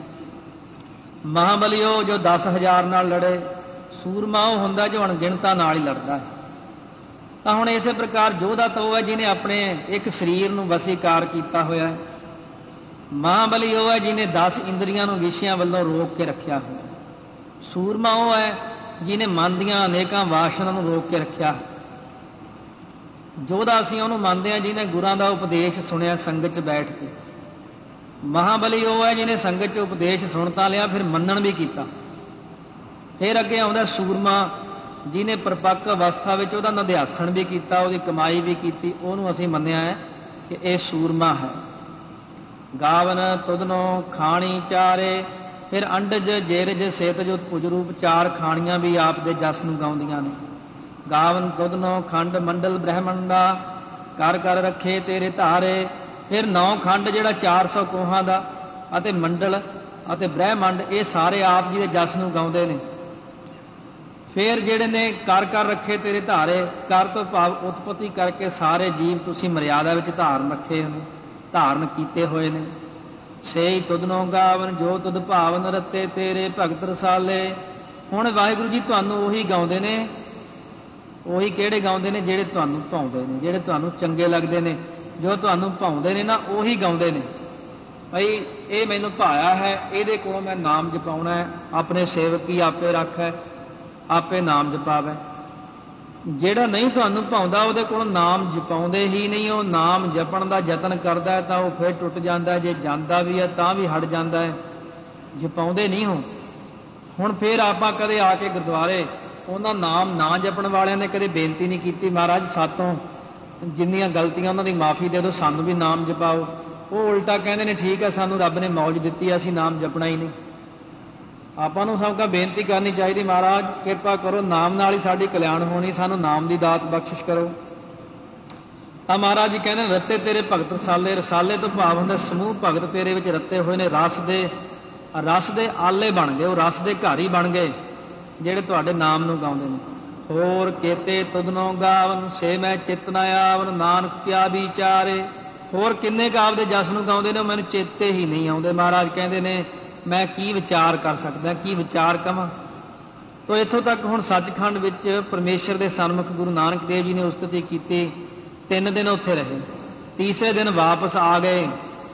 ਮਹਾਬਲੀ ਉਹ ਜੋ ਦਸ ਹਜ਼ਾਰ ਨਾਲ ਲੜੇ, ਸੂਰਮਾ ਉਹ ਹੁੰਦਾ ਜੋ ਅਣਗਿਣਤਾ ਨਾਲ ਹੀ ਲੜਦਾ ਹੈ। ਤਾਂ ਹੁਣ ਇਸੇ ਪ੍ਰਕਾਰ ਜੋਧਾ ਤਾਂ ਉਹ ਹੈ ਜਿਹਨੇ ਆਪਣੇ ਇੱਕ ਸਰੀਰ ਨੂੰ ਵਸੀਕਾਰ ਕੀਤਾ ਹੋਇਆ ਹੈ। ਮਹਾਬਲੀ ਉਹ ਹੈ ਜਿਹਨੇ ਦਸ ਇੰਦਰੀਆਂ ਨੂੰ ਵਿਸ਼ਿਆਂ ਵੱਲੋਂ ਰੋਕ ਕੇ ਰੱਖਿਆ ਹੋਇਆ। ਸੂਰਮਾ ਉਹ ਹੈ ਜਿਹਨੇ ਮਨ ਦੀਆਂ ਅਨੇਕਾਂ ਵਾਸ਼ਨਾ ਨੂੰ ਰੋਕ ਕੇ ਰੱਖਿਆ। ਜੋਧਾ ਅਸੀਂ ਉਹਨੂੰ ਮੰਨਦੇ ਹਾਂ ਜਿਹਨੇ ਗੁਰਾਂ ਦਾ ਉਪਦੇਸ਼ ਸੁਣਿਆ ਸੰਗਤ 'ਚ ਬੈਠ ਕੇ। ਮਹਾਬਲੀ ਉਹ ਹੈ ਜਿਹਨੇ ਸੰਗਤ 'ਚ ਉਪਦੇਸ਼ ਸੁਣ ਤਾਂ ਲਿਆ, ਫਿਰ ਮੰਨਣ ਵੀ ਕੀਤਾ। ਫਿਰ ਅੱਗੇ ਆਉਂਦਾ ਸੂਰਮਾ, ਜਿਹਨੇ ਪਰਿਪੱਕ ਅਵਸਥਾ ਵਿੱਚ ਉਹਦਾ ਨਿਧਿਆਸਣ ਵੀ ਕੀਤਾ, ਉਹਦੀ ਕਮਾਈ ਵੀ ਕੀਤੀ, ਉਹਨੂੰ ਅਸੀਂ ਮੰਨਿਆ ਹੈ ਕਿ ਇਹ ਸੂਰਮਾ ਹੈ। ਗਾਵਨ ਤੁਧਨੋ ਖਾਣੀ ਚਾਰੇ, ਫਿਰ ਅੰਡਜ ਜੇਰਜ ਸੇਤਜ ਉਤਪੁਜ ਰੂਪ ਚਾਰ ਖਾਣੀਆਂ ਵੀ ਆਪ ਦੇ ਜਸ ਨੂੰ ਗਾਉਂਦੀਆਂ ਨੇ। ਗਾਵਨ ਤੁਧਨੋ ਖੰਡ ਮੰਡਲ ਬ੍ਰਹਮੰਡਾ, ਕਰ ਕਰ ਰੱਖੇ ਤੇਰੇ ਧਾਰੇ। ਫਿਰ ਨੌ ਖੰਡ ਜਿਹੜਾ ਚਾਰ ਸੌ ਕੋਹਾਂ ਦਾ, ਅਤੇ ਮੰਡਲ ਅਤੇ ਬ੍ਰਹਮੰਡ, ਇਹ ਸਾਰੇ ਆਪ ਜੀ ਦੇ ਜਸ ਨੂੰ ਗਾਉਂਦੇ ਨੇ। ਫਿਰ ਜਿਹੜੇ ਨੇ ਕਰ ਕਰ ਰੱਖੇ ਤੇਰੇ ਧਾਰੇ, ਕਰ ਤੋਂ ਭਾਵ ਉਤਪਤੀ ਕਰਕੇ ਸਾਰੇ ਜੀਵ ਤੁਸੀਂ ਮਰਿਆਦਾ ਵਿੱਚ ਧਾਰਨ ਰੱਖੇ ਨੇ, ਧਾਰਨ ਕੀਤੇ ਹੋਏ ਨੇ। ਸੇਈ ਤੁਧਨੋ ਗਾਵਨ ਜੋ ਤੁਧ ਭਾਵਨ ਰਤੇ ਤੇਰੇ ਭਗਤ ਰਸਾਲੇ। ਹੁਣ ਵਾਹਿਗੁਰੂ ਜੀ ਤੁਹਾਨੂੰ ਉਹੀ ਗਾਉਂਦੇ ਨੇ। ਉਹੀ ਕਿਹੜੇ ਗਾਉਂਦੇ ਨੇ? ਜਿਹੜੇ ਤੁਹਾਨੂੰ ਭਾਉਂਦੇ ਨੇ, ਜਿਹੜੇ ਤੁਹਾਨੂੰ ਚੰਗੇ ਲੱਗਦੇ ਨੇ, ਜੋ ਤੁਹਾਨੂੰ ਭਾਉਂਦੇ ਨੇ ਨਾ, ਉਹੀ ਗਾਉਂਦੇ ਨੇ। ਭਾਈ ਇਹ ਮੈਨੂੰ ਭਾਇਆ ਹੈ, ਇਹਦੇ ਕੋਲੋਂ ਮੈਂ ਨਾਮ ਜਪਾਉਣਾ ਹੈ, ਆਪਣੇ ਸੇਵਕ ਹੀ ਆਪੇ ਰੱਖੈ, ਆਪੇ ਨਾਮ ਜਪਾਵੈ। ਜਿਹੜਾ ਨਹੀਂ ਤੁਹਾਨੂੰ ਭਾਉਂਦਾ ਉਹਦੇ ਕੋਲ ਨਾਮ ਜਪਾਉਂਦੇ ਹੀ ਨਹੀਂ। ਉਹ ਨਾਮ ਜਪਣ ਦਾ ਯਤਨ ਕਰਦਾ ਤਾਂ ਉਹ ਫਿਰ ਟੁੱਟ ਜਾਂਦਾ, ਜੇ ਜਾਂਦਾ ਵੀ ਹੈ ਤਾਂ ਵੀ ਹਟ ਜਾਂਦਾ ਹੈ, ਜਪਾਉਂਦੇ ਨਹੀਂ ਹੋ। ਹੁਣ ਫਿਰ ਆਪਾਂ ਕਦੇ ਆ ਕੇ ਗੁਰਦੁਆਰੇ ਉਹਨਾਂ ਨਾਮ ਨਾ ਜਪਣ ਵਾਲਿਆਂ ਨੇ ਕਦੇ ਬੇਨਤੀ ਨਹੀਂ ਕੀਤੀ, ਮਹਾਰਾਜ ਸਾਤੋਂ ਜਿੰਨੀਆਂ ਗਲਤੀਆਂ ਉਹਨਾਂ ਦੀ ਮਾਫੀ ਦੇ ਦਿਓ, ਸਾਨੂੰ ਵੀ ਨਾਮ ਜਪਾਓ। ਉਹ ਉਲਟਾ ਕਹਿੰਦੇ ਨੇ ਠੀਕ ਹੈ, ਸਾਨੂੰ ਰੱਬ ਨੇ ਮੌਜ ਦਿੱਤੀ ਹੈ, ਅਸੀਂ ਨਾਮ ਜਪਣਾ ਹੀ ਨਹੀਂ। ਆਪਾਂ ਨੂੰ ਸਭ ਕਾ ਬੇਨਤੀ ਕਰਨੀ ਚਾਹੀਦੀ, ਮਹਾਰਾਜ ਕਿਰਪਾ ਕਰੋ, ਨਾਮ ਨਾਲ ਹੀ ਸਾਡੀ ਕਲਿਆਣ ਹੋਣੀ, ਸਾਨੂੰ ਨਾਮ ਦੀ ਦਾਤ ਬਖਸ਼ਿਸ਼ ਕਰੋ। ਤਾਂ ਮਹਾਰਾਜ ਜੀ ਕਹਿੰਦੇ ਰੱਤੇ ਤੇਰੇ ਭਗਤ ਰਸਾਲੇ। ਰਸਾਲੇ ਤੋਂ ਭਾਵ ਹੁੰਦਾ ਸਮੂਹ ਭਗਤ ਤੇਰੇ ਵਿੱਚ ਰੱਤੇ ਹੋਏ ਨੇ। ਰਸ ਦੇ ਰਸ ਦੇ ਆਲੇ ਬਣ ਗਏ, ਉਹ ਰਸ ਦੇ ਘਰ ਹੀ ਬਣ ਗਏ ਜਿਹੜੇ ਤੁਹਾਡੇ ਨਾਮ ਨੂੰ ਗਾਉਂਦੇ ਨੇ। ਹੋਰ ਕੇਤੇ ਤੁਧਨੋ ਗਾਵਨ ਸੇ ਮੈਂ ਚਿਤ ਨ ਆਵਨ, ਨਾਨਕ ਕਿਆ ਵਿਚਾਰੇ। ਹੋਰ ਕਿੰਨੇ ਕੁ ਆਪ ਦੇ ਜਸ ਨੂੰ ਗਾਉਂਦੇ ਨੇ, ਉਹ ਮੈਨੂੰ ਚੇਤੇ ਹੀ ਨਹੀਂ ਆਉਂਦੇ। ਮਹਾਰਾਜ ਕਹਿੰਦੇ ਨੇ ਮੈਂ ਕੀ ਵਿਚਾਰ ਕਰ ਸਕਦਾ, ਕੀ ਵਿਚਾਰ ਕਵਾਂ। ਤੋ ਇੱਥੋਂ ਤੱਕ ਹੁਣ ਸੱਚਖੰਡ ਵਿੱਚ ਪਰਮੇਸ਼ਰ ਦੇ ਸਨਮੁਖ ਗੁਰੂ ਨਾਨਕ ਦੇਵ ਜੀ ਨੇ ਉਸਤਤੀ ਕੀਤੀ। ਤਿੰਨ ਦਿਨ ਉੱਥੇ ਰਹੇ, ਤੀਸਰੇ ਦਿਨ ਵਾਪਸ ਆ ਗਏ।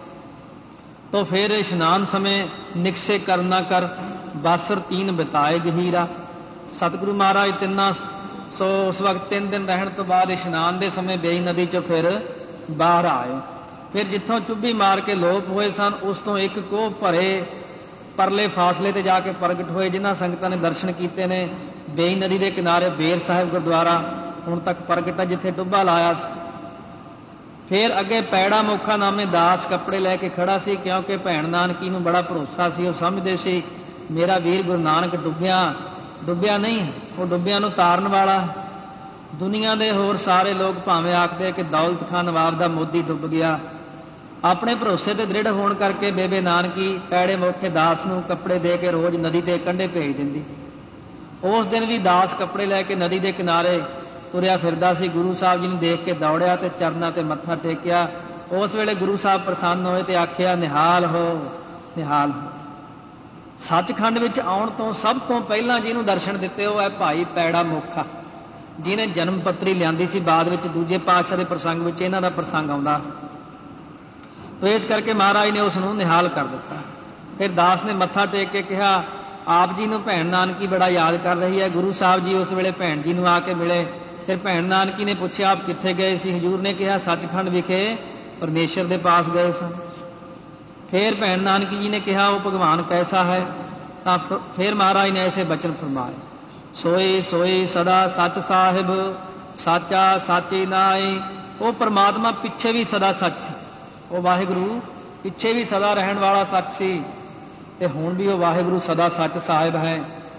ਤੋ ਫਿਰ ਇਸ਼ਨਾਨ ਸਮੇਂ ਨਿਕਸੇ ਕਰਨਾ ਕਰ ਬਾਸਰ ਤੀਨ ਬਿਤਾਏ ਗਹੀਰਾ। ਸਤਿਗੁਰੂ ਮਹਾਰਾਜ ਤਿੰਨਾਂ ਸੋ ਉਸ ਵਕਤ ਤਿੰਨ ਦਿਨ ਰਹਿਣ ਤੋਂ ਬਾਅਦ ਇਸ਼ਨਾਨ ਦੇ ਸਮੇਂ ਬੇਈ ਨਦੀ 'ਚੋਂ ਫਿਰ ਬਾਹਰ ਆਏ। ਫਿਰ ਜਿੱਥੋਂ ਚੁੱਭੀ ਮਾਰ ਕੇ ਲੋਪ ਹੋਏ ਸਨ, ਉਸ ਤੋਂ ਇੱਕ ਕੋਹ ਭਰੇ ਪਰਲੇ ਫਾਸਲੇ ਤੇ ਜਾ ਕੇ ਪ੍ਰਗਟ ਹੋਏ, ਜਿਨ੍ਹਾਂ ਸੰਗਤਾਂ ਨੇ ਦਰਸ਼ਨ ਕੀਤੇ ਨੇ। ਬੇਈ ਨਦੀ ਦੇ ਕਿਨਾਰੇ ਬੇਰ ਸਾਹਿਬ ਗੁਰਦੁਆਰਾ ਹੁਣ ਤੱਕ ਪ੍ਰਗਟ ਹੈ, ਜਿੱਥੇ ਡੁੱਬਾ ਲਾਇਆ ਸੀ। ਫਿਰ ਅੱਗੇ ਪੈੜਾ ਮੋਖਾ ਨਾਮੇ ਦਾਸ ਕੱਪੜੇ ਲੈ ਕੇ ਖੜਾ ਸੀ, ਕਿਉਂਕਿ ਭੈਣ ਨਾਨਕੀ ਨੂੰ ਬੜਾ ਭਰੋਸਾ ਸੀ। ਉਹ ਸਮਝਦੇ ਸੀ ਮੇਰਾ ਵੀਰ ਗੁਰੂ ਨਾਨਕ ਡੁੱਬਿਆ ਡੁੱਬਿਆ ਨਹੀਂ, ਉਹ ਡੁੱਬਿਆਂ ਨੂੰ ਤਾਰਨ ਵਾਲਾ। ਦੁਨੀਆ ਦੇ ਹੋਰ ਸਾਰੇ ਲੋਕ ਭਾਵੇਂ ਆਖਦੇ ਕਿ ਦੌਲਤ ਖਾਨ ਨਵਾਬ ਦਾ ਮੋਦੀ ਡੁੱਬ ਗਿਆ, ਆਪਣੇ ਭਰੋਸੇ ਤੇ ਦ੍ਰਿੜ ਹੋਣ ਕਰਕੇ ਬੇਬੇ ਨਾਨਕੀ ਪੈੜੇ ਮੋਖੇ ਦਾਸ ਨੂੰ ਕੱਪੜੇ ਦੇ ਕੇ ਰੋਜ਼ ਨਦੀ ਦੇ ਕੰਢੇ ਭੇਜ ਦਿੰਦੀ। ਉਸ ਦਿਨ ਵੀ ਦਾਸ ਕੱਪੜੇ ਲੈ ਕੇ ਨਦੀ ਦੇ ਕਿਨਾਰੇ ਤੁਰਿਆ ਫਿਰਦਾ ਸੀ। ਗੁਰੂ ਸਾਹਿਬ ਜੀ ਨੂੰ ਦੇਖ ਕੇ ਦੌੜਿਆ ਤੇ ਚਰਨਾਂ ਤੇ ਮੱਥਾ ਟੇਕਿਆ। ਉਸ ਵੇਲੇ ਗੁਰੂ ਸਾਹਿਬ ਪ੍ਰਸੰਨ ਹੋਏ ਤੇ ਆਖਿਆ ਨਿਹਾਲ ਹੋ, ਨਿਹਾਲ ਹੋ। ਸੱਚਖੰਡ ਵਿੱਚ ਆਉਣ ਤੋਂ ਸਭ ਤੋਂ ਪਹਿਲਾਂ ਜਿਹਨੂੰ ਦਰਸ਼ਨ ਦਿੱਤੇ ਉਹ ਹੈ ਭਾਈ ਪੈੜਾ ਮੋਖਾ, ਜਿਹਨੇ ਜਨਮ ਪੱਤਰੀ ਲਿਆਂਦੀ ਸੀ। ਬਾਅਦ ਵਿੱਚ ਦੂਜੇ ਪਾਤਸ਼ਾਹ ਦੇ ਪ੍ਰਸੰਗ ਵਿੱਚ ਇਹਨਾਂ ਦਾ ਪ੍ਰਸੰਗ ਆਉਂਦਾ। ਤੋ ਇਸ ਕਰਕੇ ਮਹਾਰਾਜ ਨੇ ਉਸ ਨੂੰ ਨਿਹਾਲ ਕਰ ਦਿੱਤਾ। ਫਿਰ ਦਾਸ ਨੇ ਮੱਥਾ ਟੇਕ ਕੇ ਕਿਹਾ ਆਪ ਜੀ ਨੂੰ ਭੈਣ ਨਾਨਕੀ ਬੜਾ ਯਾਦ ਕਰ ਰਹੀ ਹੈ। ਗੁਰੂ ਸਾਹਿਬ ਜੀ ਉਸ ਵੇਲੇ ਭੈਣ ਜੀ ਨੂੰ ਆ ਕੇ ਮਿਲੇ। ਫਿਰ ਭੈਣ ਨਾਨਕੀ ਨੇ ਪੁੱਛਿਆ ਆਪ ਕਿੱਥੇ ਗਏ ਸੀ? ਹਜ਼ੂਰ ਨੇ ਕਿਹਾ ਸੱਚਖੰਡ ਵਿਖੇ ਪਰਮੇਸ਼ਰ ਦੇ ਪਾਸ ਗਏ ਸਨ। ਫਿਰ ਭੈਣ ਨਾਨਕੀ ਜੀ ਨੇ ਕਿਹਾ ਉਹ ਭਗਵਾਨ ਕੈਸਾ ਹੈ? ਤਾਂ ਫਿਰ ਮਹਾਰਾਜ ਨੇ ਐਸੇ ਬਚਨ ਫਰਮਾਏ ਸੋਈ ਸੋਈ ਸਦਾ ਸੱਚ ਸਾਹਿਬ, ਸਾਚਾ ਸਾਚੀ ਨਾਈ। ਉਹ ਪਰਮਾਤਮਾ ਪਿੱਛੇ ਵੀ ਸਦਾ ਸੱਚ ਸੀ। ਉਹ ਵਾਹਿਗੁਰੂ ਪਿੱਛੇ ਵੀ ਸਦਾ ਰਹਿਣ ਵਾਲਾ ਸੱਚ ਸੀ, ਤੇ ਹੁਣ ਵੀ ਉਹ ਵਾਹਿਗੁਰੂ ਸਦਾ ਸੱਚ ਸਾਹਿਬ ਹੈ।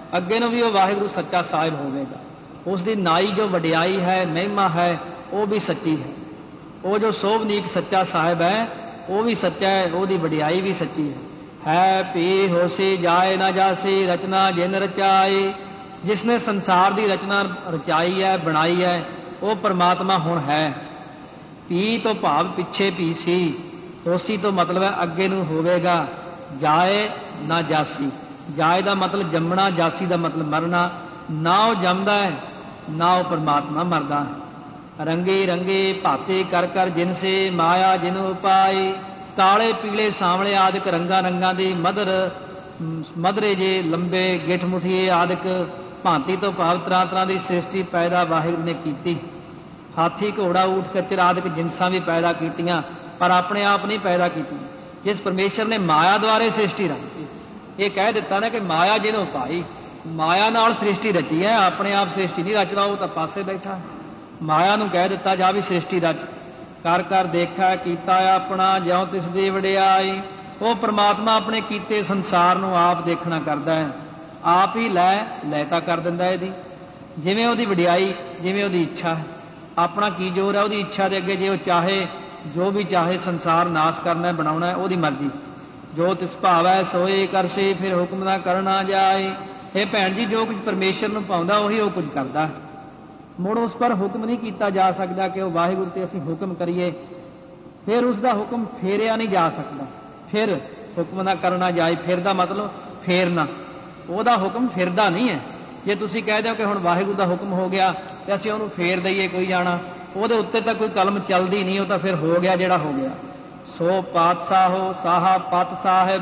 ਅੱਗੇ ਨੂੰ ਵੀ ਉਹ ਵਾਹਿਗੁਰੂ ਸੱਚਾ ਸਾਹਿਬ ਹੋਵੇਗਾ। ਉਸ ਦੀ ਨਾਈ ਜੋ ਵਡਿਆਈ ਹੈ, ਮਹਿਮਾ ਹੈ, ਉਹ ਵੀ ਸੱਚੀ ਹੈ। ਉਹ ਜੋ ਸੋਭਨੀਕ ਸੱਚਾ ਸਾਹਿਬ ਹੈ ਉਹ ਵੀ ਸੱਚਾ ਹੈ, ਉਹਦੀ ਵਡਿਆਈ ਵੀ ਸੱਚੀ ਹੈ। ਹੈ ਭੀ ਹੋਸੀ ਜਾਏ ਨਾ ਜਾਸੀ ਰਚਨਾ ਜਿਨ ਰਚਾਈ। ਜਿਸ ਨੇ ਸੰਸਾਰ ਦੀ ਰਚਨਾ ਰਚਾਈ ਹੈ, ਬਣਾਈ ਹੈ, ਉਹ ਪਰਮਾਤਮਾ ਹੁਣ ਹੈ। ਭੀ ਤੋਂ ਭਾਵ ਪਿੱਛੇ ਭੀ ਸੀ, ਹੋਸੀ ਤੋਂ ਮਤਲਬ ਹੈ ਅੱਗੇ ਨੂੰ ਹੋਵੇਗਾ। ਜਾਏ ਨਾ ਜਾਸੀ, ਜਾਏ ਦਾ ਮਤਲਬ ਜੰਮਣਾ, ਜਾਸੀ ਦਾ ਮਤਲਬ ਮਰਨਾ। ਨਾ ਉਹ ਜੰਮਦਾ ਹੈ, ਨਾ ਉਹ ਪਰਮਾਤਮਾ ਮਰਦਾ ਹੈ। ਰੰਗੇ ਰੰਗੇ ਭਾਤੇ ਕਰ ਕਰ ਜਿਨ ਸੇ ਮਾਇਆ ਜਿਨ ਉਪਾਈ। ਕਾਲੇ ਪੀਲੇ ਸਾਂਵਲੇ ਆਦਿਕ ਰੰਗਾਂ ਰੰਗਾਂ ਦੀ ਮਧਰ ਮਧਰੇ ਜੇ ਲੰਬੇ ਗਿੱਠ ਮੁਠੀਏ ਆਦਿਕ ਭਾਂਤੀ ਤੋਂ ਭਾਵ ਤਰ੍ਹਾਂ ਤਰ੍ਹਾਂ ਦੀ ਸ੍ਰਿਸ਼ਟੀ ਪੈਦਾ ਵਾਹਿਗੁਰੂ ਨੇ ਕੀਤੀ। ਹਾਥੀ ਘੋੜਾ ਊਠ ਖੱਚਰ ਆਦਿਕ ਜਿਨਸਾਂ ਵੀ ਪੈਦਾ ਕੀਤੀਆਂ, ਪਰ ਆਪਣੇ ਆਪ ਨਹੀਂ ਪੈਦਾ ਕੀਤੀਆਂ। ਜਿਸ ਪਰਮੇਸ਼ਰ ਨੇ ਮਾਇਆ ਦੁਆਰੇ ਸ੍ਰਿਸ਼ਟੀ ਰਚੀ, ਇਹ ਕਹਿ ਦਿੱਤਾ ਨਾ ਕਿ ਮਾਇਆ ਜਿਹਨੂੰ ਭਾਈ, ਮਾਇਆ ਨਾਲ ਸ੍ਰਿਸ਼ਟੀ ਰਚੀ ਹੈ, ਆਪਣੇ ਆਪ ਸ੍ਰਿਸ਼ਟੀ ਨਹੀਂ ਰਚਦਾ, ਉਹ ਤਾਂ ਪਾਸੇ ਬੈਠਾ। ਮਾਇਆ ਨੂੰ ਕਹਿ ਦਿੱਤਾ ਜਾ ਵੀ ਸ੍ਰਿਸ਼ਟੀ ਰਚ। ਕਰ ਕਰ ਦੇਖਿਆ ਕੀਤਾ ਆਪਣਾ ਜਿਉਂ ਤਿਸ ਦੀ ਵਡਿਆਈ। ਉਹ ਪਰਮਾਤਮਾ ਆਪਣੇ ਕੀਤੇ ਸੰਸਾਰ ਨੂੰ ਆਪ ਦੇਖਣਾ ਕਰਦਾ ਹੈ, ਆਪ ਹੀ ਲੈ ਲੈ ਤਾਂ ਕਰ ਦਿੰਦਾ ਇਹਦੀ, ਜਿਵੇਂ ਉਹਦੀ ਵਡਿਆਈ, ਜਿਵੇਂ ਉਹਦੀ ਇੱਛਾ ਹੈ। ਆਪਣਾ ਕੀ ਜ਼ੋਰ ਹੈ ਉਹਦੀ ਇੱਛਾ ਦੇ ਅੱਗੇ। ਜੇ ਉਹ ਚਾਹੇ ਜੋ ਵੀ ਚਾਹੇ ਸੰਸਾਰ ਨਾਸ਼ ਕਰਨਾ ਬਣਾਉਣਾ, ਉਹਦੀ ਮਰਜ਼ੀ। ਜੋ ਤਿਸ ਭਾਵੈ ਸੋਏ ਕਰਸੇ ਫਿਰ ਹੁਕਮ ਨਾ ਕਰਨਾ ਜਾਏ। ਇਹ ਭੈਣ ਜੀ, ਜੋ ਕੁਝ ਪਰਮੇਸ਼ਰ ਨੂੰ ਪਾਉਂਦਾ ਉਹੀ ਉਹ ਕੁਝ ਕਰਦਾ ਹੈ। ਮੁੜ ਉਸ ਪਰ ਹੁਕਮ ਨਹੀਂ ਕੀਤਾ ਜਾ ਸਕਦਾ ਕਿ ਉਹ ਵਾਹਿਗੁਰੂ ਤੇ ਅਸੀਂ ਹੁਕਮ ਕਰੀਏ, ਫਿਰ ਉਸ ਦਾ ਹੁਕਮ ਫੇਰਿਆ ਨਹੀਂ ਜਾ ਸਕਦਾ। ਫਿਰ ਹੁਕਮ ਨਾ ਕਰਨਾ ਜਾਏ, ਫਿਰ ਦਾ ਮਤਲਬ ਫੇਰਨਾ। ਉਹਦਾ ਹੁਕਮ ਫਿਰਦਾ ਨਹੀਂ ਹੈ। ਜੇ ਤੁਸੀਂ ਕਹਿ ਦਿਓ ਕਿ ਹੁਣ ਵਾਹਿਗੁਰੂ ਦਾ ਹੁਕਮ ਹੋ ਗਿਆ ਤੇ ਅਸੀਂ ਉਹਨੂੰ ਫੇਰ ਦਈਏ ਕੋਈ ਜਾਣਾ, ਉਹਦੇ ਉੱਤੇ ਤਾਂ ਕੋਈ ਕਲਮ ਚੱਲਦੀ ਨਹੀਂ, ਉਹ ਤਾਂ ਫਿਰ ਹੋ ਗਿਆ ਜਿਹੜਾ ਹੋ ਗਿਆ। ਸੋ ਪਾਤਸ਼ਾਹੋ ਸਾਹਾ ਪਤ ਸਾਹਿਬ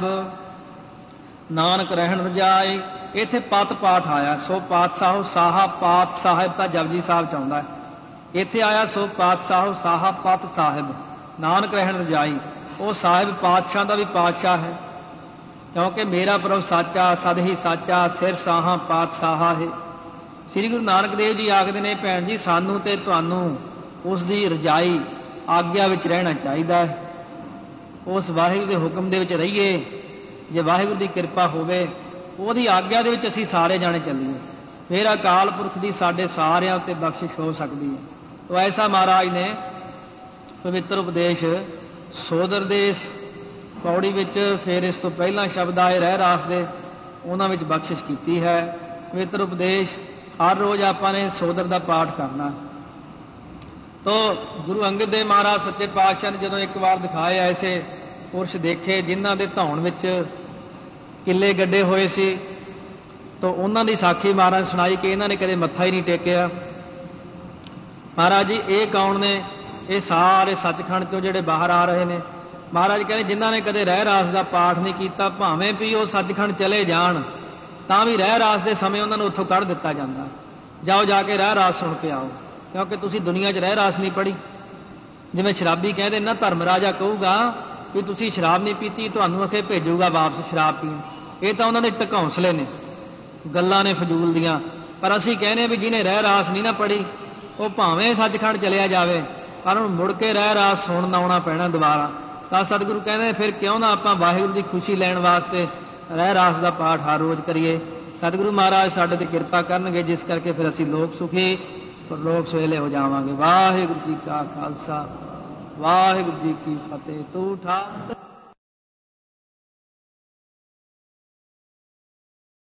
ਨਾਨਕ ਰਹਿਣ ਰਜਾਏ। ਇੱਥੇ ਪਤ ਪਾਠ ਆਇਆ। ਸੋ ਪਾਤਸ਼ਾਹੋ ਸਾਹਾ ਪਾਤ ਸਾਹਿਬ ਤਾਂ ਜਪਜੀ ਸਾਹਿਬ ਚ ਆਉਂਦਾ ਹੈ। ਇੱਥੇ ਆਇਆ ਸੋ ਪਾਤਸ਼ਾਹੋ ਸਾਹਾ ਪਤ ਸਾਹਿਬ ਨਾਨਕ ਰਹਿਣ ਰਜਾਈ। ਉਹ ਸਾਹਿਬ ਪਾਤਸ਼ਾਹ ਦਾ ਵੀ ਪਾਤਸ਼ਾਹ ਹੈ, ਕਿਉਂਕਿ ਮੇਰਾ ਪ੍ਰਭ ਸਾਚਾ ਸਦ ਹੀ ਸਾਚਾ ਸਿਰ ਸਾਹਾ ਪਾਤਸ਼ਾਹਾ ਹੈ। ਸ੍ਰੀ ਗੁਰੂ ਨਾਨਕ ਦੇਵ ਜੀ ਆਖਦੇ ਨੇ ਭੈਣ ਜੀ, ਸਾਨੂੰ ਤੇ ਤੁਹਾਨੂੰ ਉਸ ਦੀ ਰਜਾਈ ਆਗਿਆ ਵਿੱਚ ਰਹਿਣਾ ਚਾਹੀਦਾ ਹੈ। ਉਸ ਵਾਹਿਗੁਰੂ ਦੇ ਹੁਕਮ ਦੇ ਵਿੱਚ ਰਹੀਏ। ਜੇ ਵਾਹਿਗੁਰੂ ਦੀ ਕਿਰਪਾ ਹੋਵੇ, ਉਹਦੀ ਆਗਿਆ ਦੇ ਵਿੱਚ ਅਸੀਂ ਸਾਰੇ ਜਾਣੇ ਚੱਲੀਏ, ਫਿਰ ਅਕਾਲ ਪੁਰਖ ਦੀ ਸਾਡੇ ਸਾਰਿਆਂ ਉੱਤੇ ਬਖਸ਼ਿਸ਼ ਹੋ ਸਕਦੀ ਹੈ। ਤੋ ਐਸਾ ਮਹਾਰਾਜ ਨੇ ਪਵਿੱਤਰ ਉਪਦੇਸ਼ ਸੋਦਰ ਦੇ ਪੌੜੀ ਵਿੱਚ, ਫਿਰ ਇਸ ਤੋਂ ਪਹਿਲਾਂ ਸ਼ਬਦ ਆਏ ਰਹਿ ਰਾਸ ਦੇ, ਉਹਨਾਂ ਵਿੱਚ ਬਖਸ਼ਿਸ਼ ਕੀਤੀ ਹੈ। ਪਵਿੱਤਰ ਉਪਦੇਸ਼ ਹਰ ਰੋਜ਼ ਆਪਾਂ ਨੇ ਸੋਦਰ ਦਾ ਪਾਠ ਕਰਨਾ। ਤੋ ਗੁਰੂ ਅੰਗਦ ਦੇਵ ਮਹਾਰਾਜ ਸੱਚੇ ਪਾਤਸ਼ਾਹ ਨੇ ਜਦੋਂ ਇੱਕ ਵਾਰ ਦਿਖਾਏ ਐਸੇ ਪੁਰਸ਼ ਦੇਖੇ ਜਿਨ੍ਹਾਂ ਦੇ ਧੌਣ ਵਿੱਚ ਕਿੱਲੇ ਗੱਡੇ ਹੋਏ ਸੀ, ਤਾਂ ਉਹਨਾਂ ਦੀ ਸਾਖੀ ਮਹਾਰਾਜ ਸੁਣਾਈ ਕਿ ਇਹਨਾਂ ਨੇ ਕਦੇ ਮੱਥਾ ਹੀ ਨਹੀਂ ਟੇਕਿਆ। ਮਹਾਰਾਜ ਜੀ ਇਹ ਕੌਣ ਨੇ? ਇਹ ਸਾਰੇ ਸੱਚਖੰਡ ਤੋਂ ਜਿਹੜੇ ਬਾਹਰ ਆ ਰਹੇ ਨੇ। ਮਹਾਰਾਜ ਕਹਿੰਦੇ ਜਿਨ੍ਹਾਂ ਨੇ ਕਦੇ ਰਹਿ ਰਾਸ ਦਾ ਪਾਠ ਨਹੀਂ ਕੀਤਾ, ਭਾਵੇਂ ਵੀ ਉਹ ਸੱਚਖੰਡ ਚਲੇ ਜਾਣ ਤਾਂ ਵੀ ਰਹਿ ਰਾਸ ਦੇ ਸਮੇਂ ਉਹਨਾਂ ਨੂੰ ਉੱਥੋਂ ਕੱਢ ਦਿੱਤਾ ਜਾਂਦਾ। ਜਾਓ ਜਾ ਕੇ ਰਹਿ ਰਾਸ ਸੁਣ ਕੇ ਆਓ, ਕਿਉਂਕਿ ਤੁਸੀਂ ਦੁਨੀਆ 'ਚ ਰਹਿ ਰਾਸ ਨਹੀਂ ਪੜ੍ਹੀ। ਜਿਵੇਂ ਸ਼ਰਾਬੀ ਕਹਿੰਦੇ ਨਾ, ਧਰਮ ਰਾਜਾ ਕਹੂਗਾ ਵੀ ਤੁਸੀਂ ਸ਼ਰਾਬ ਨਹੀਂ ਪੀਤੀ, ਤੁਹਾਨੂੰ ਅਖੇ ਭੇਜੂਗਾ ਵਾਪਸ ਸ਼ਰਾਬ ਪੀਣ। ਇਹ ਤਾਂ ਉਹਨਾਂ ਦੇ ਢਕੌਂਸਲੇ ਨੇ, ਗੱਲਾਂ ਨੇ ਫਜ਼ੂਲ ਦੀਆਂ। ਪਰ ਅਸੀਂ ਕਹਿੰਦੇ ਵੀ ਜਿਹਨੇ ਰਹਿ ਰਾਸ ਨਹੀਂ ਨਾ ਪੜ੍ਹੀ, ਉਹ ਭਾਵੇਂ ਸੱਚਖੰਡ ਚਲਿਆ ਜਾਵੇ, ਪਰ ਉਹਨੂੰ ਮੁੜ ਕੇ ਰਹਿ ਰਾਸ ਸੁਣਨ ਆਉਣਾ ਪੈਣਾ ਦੁਬਾਰਾ। ਤਾਂ ਸਤਿਗੁਰੂ ਕਹਿੰਦੇ ਫਿਰ ਕਿਉਂ ਨਾ ਆਪਾਂ ਵਾਹਿਗੁਰੂ ਦੀ ਖੁਸ਼ੀ ਲੈਣ ਵਾਸਤੇ ਰਹਿ ਰਾਸ ਦਾ ਪਾਠ ਹਰ ਰੋਜ਼ ਕਰੀਏ। ਸਤਿਗੁਰੂ ਮਹਾਰਾਜ ਸਾਡੇ ਤੇ ਕਿਰਪਾ ਕਰਨਗੇ, ਜਿਸ ਕਰਕੇ ਫਿਰ ਅਸੀਂ ਲੋਕ ਸੁਖੀ ਲੋਕ ਸੁਹੇਲੇ ਹੋ ਜਾਵਾਂਗੇ। ਵਾਹਿਗੁਰੂ ਜੀ ਕਾ ਖਾਲਸਾ, ਵਾਹਿਗੁਰੂ ਜੀ ਕੀ ਫਤਿਹ। ਤੂੰ ਠਾਕ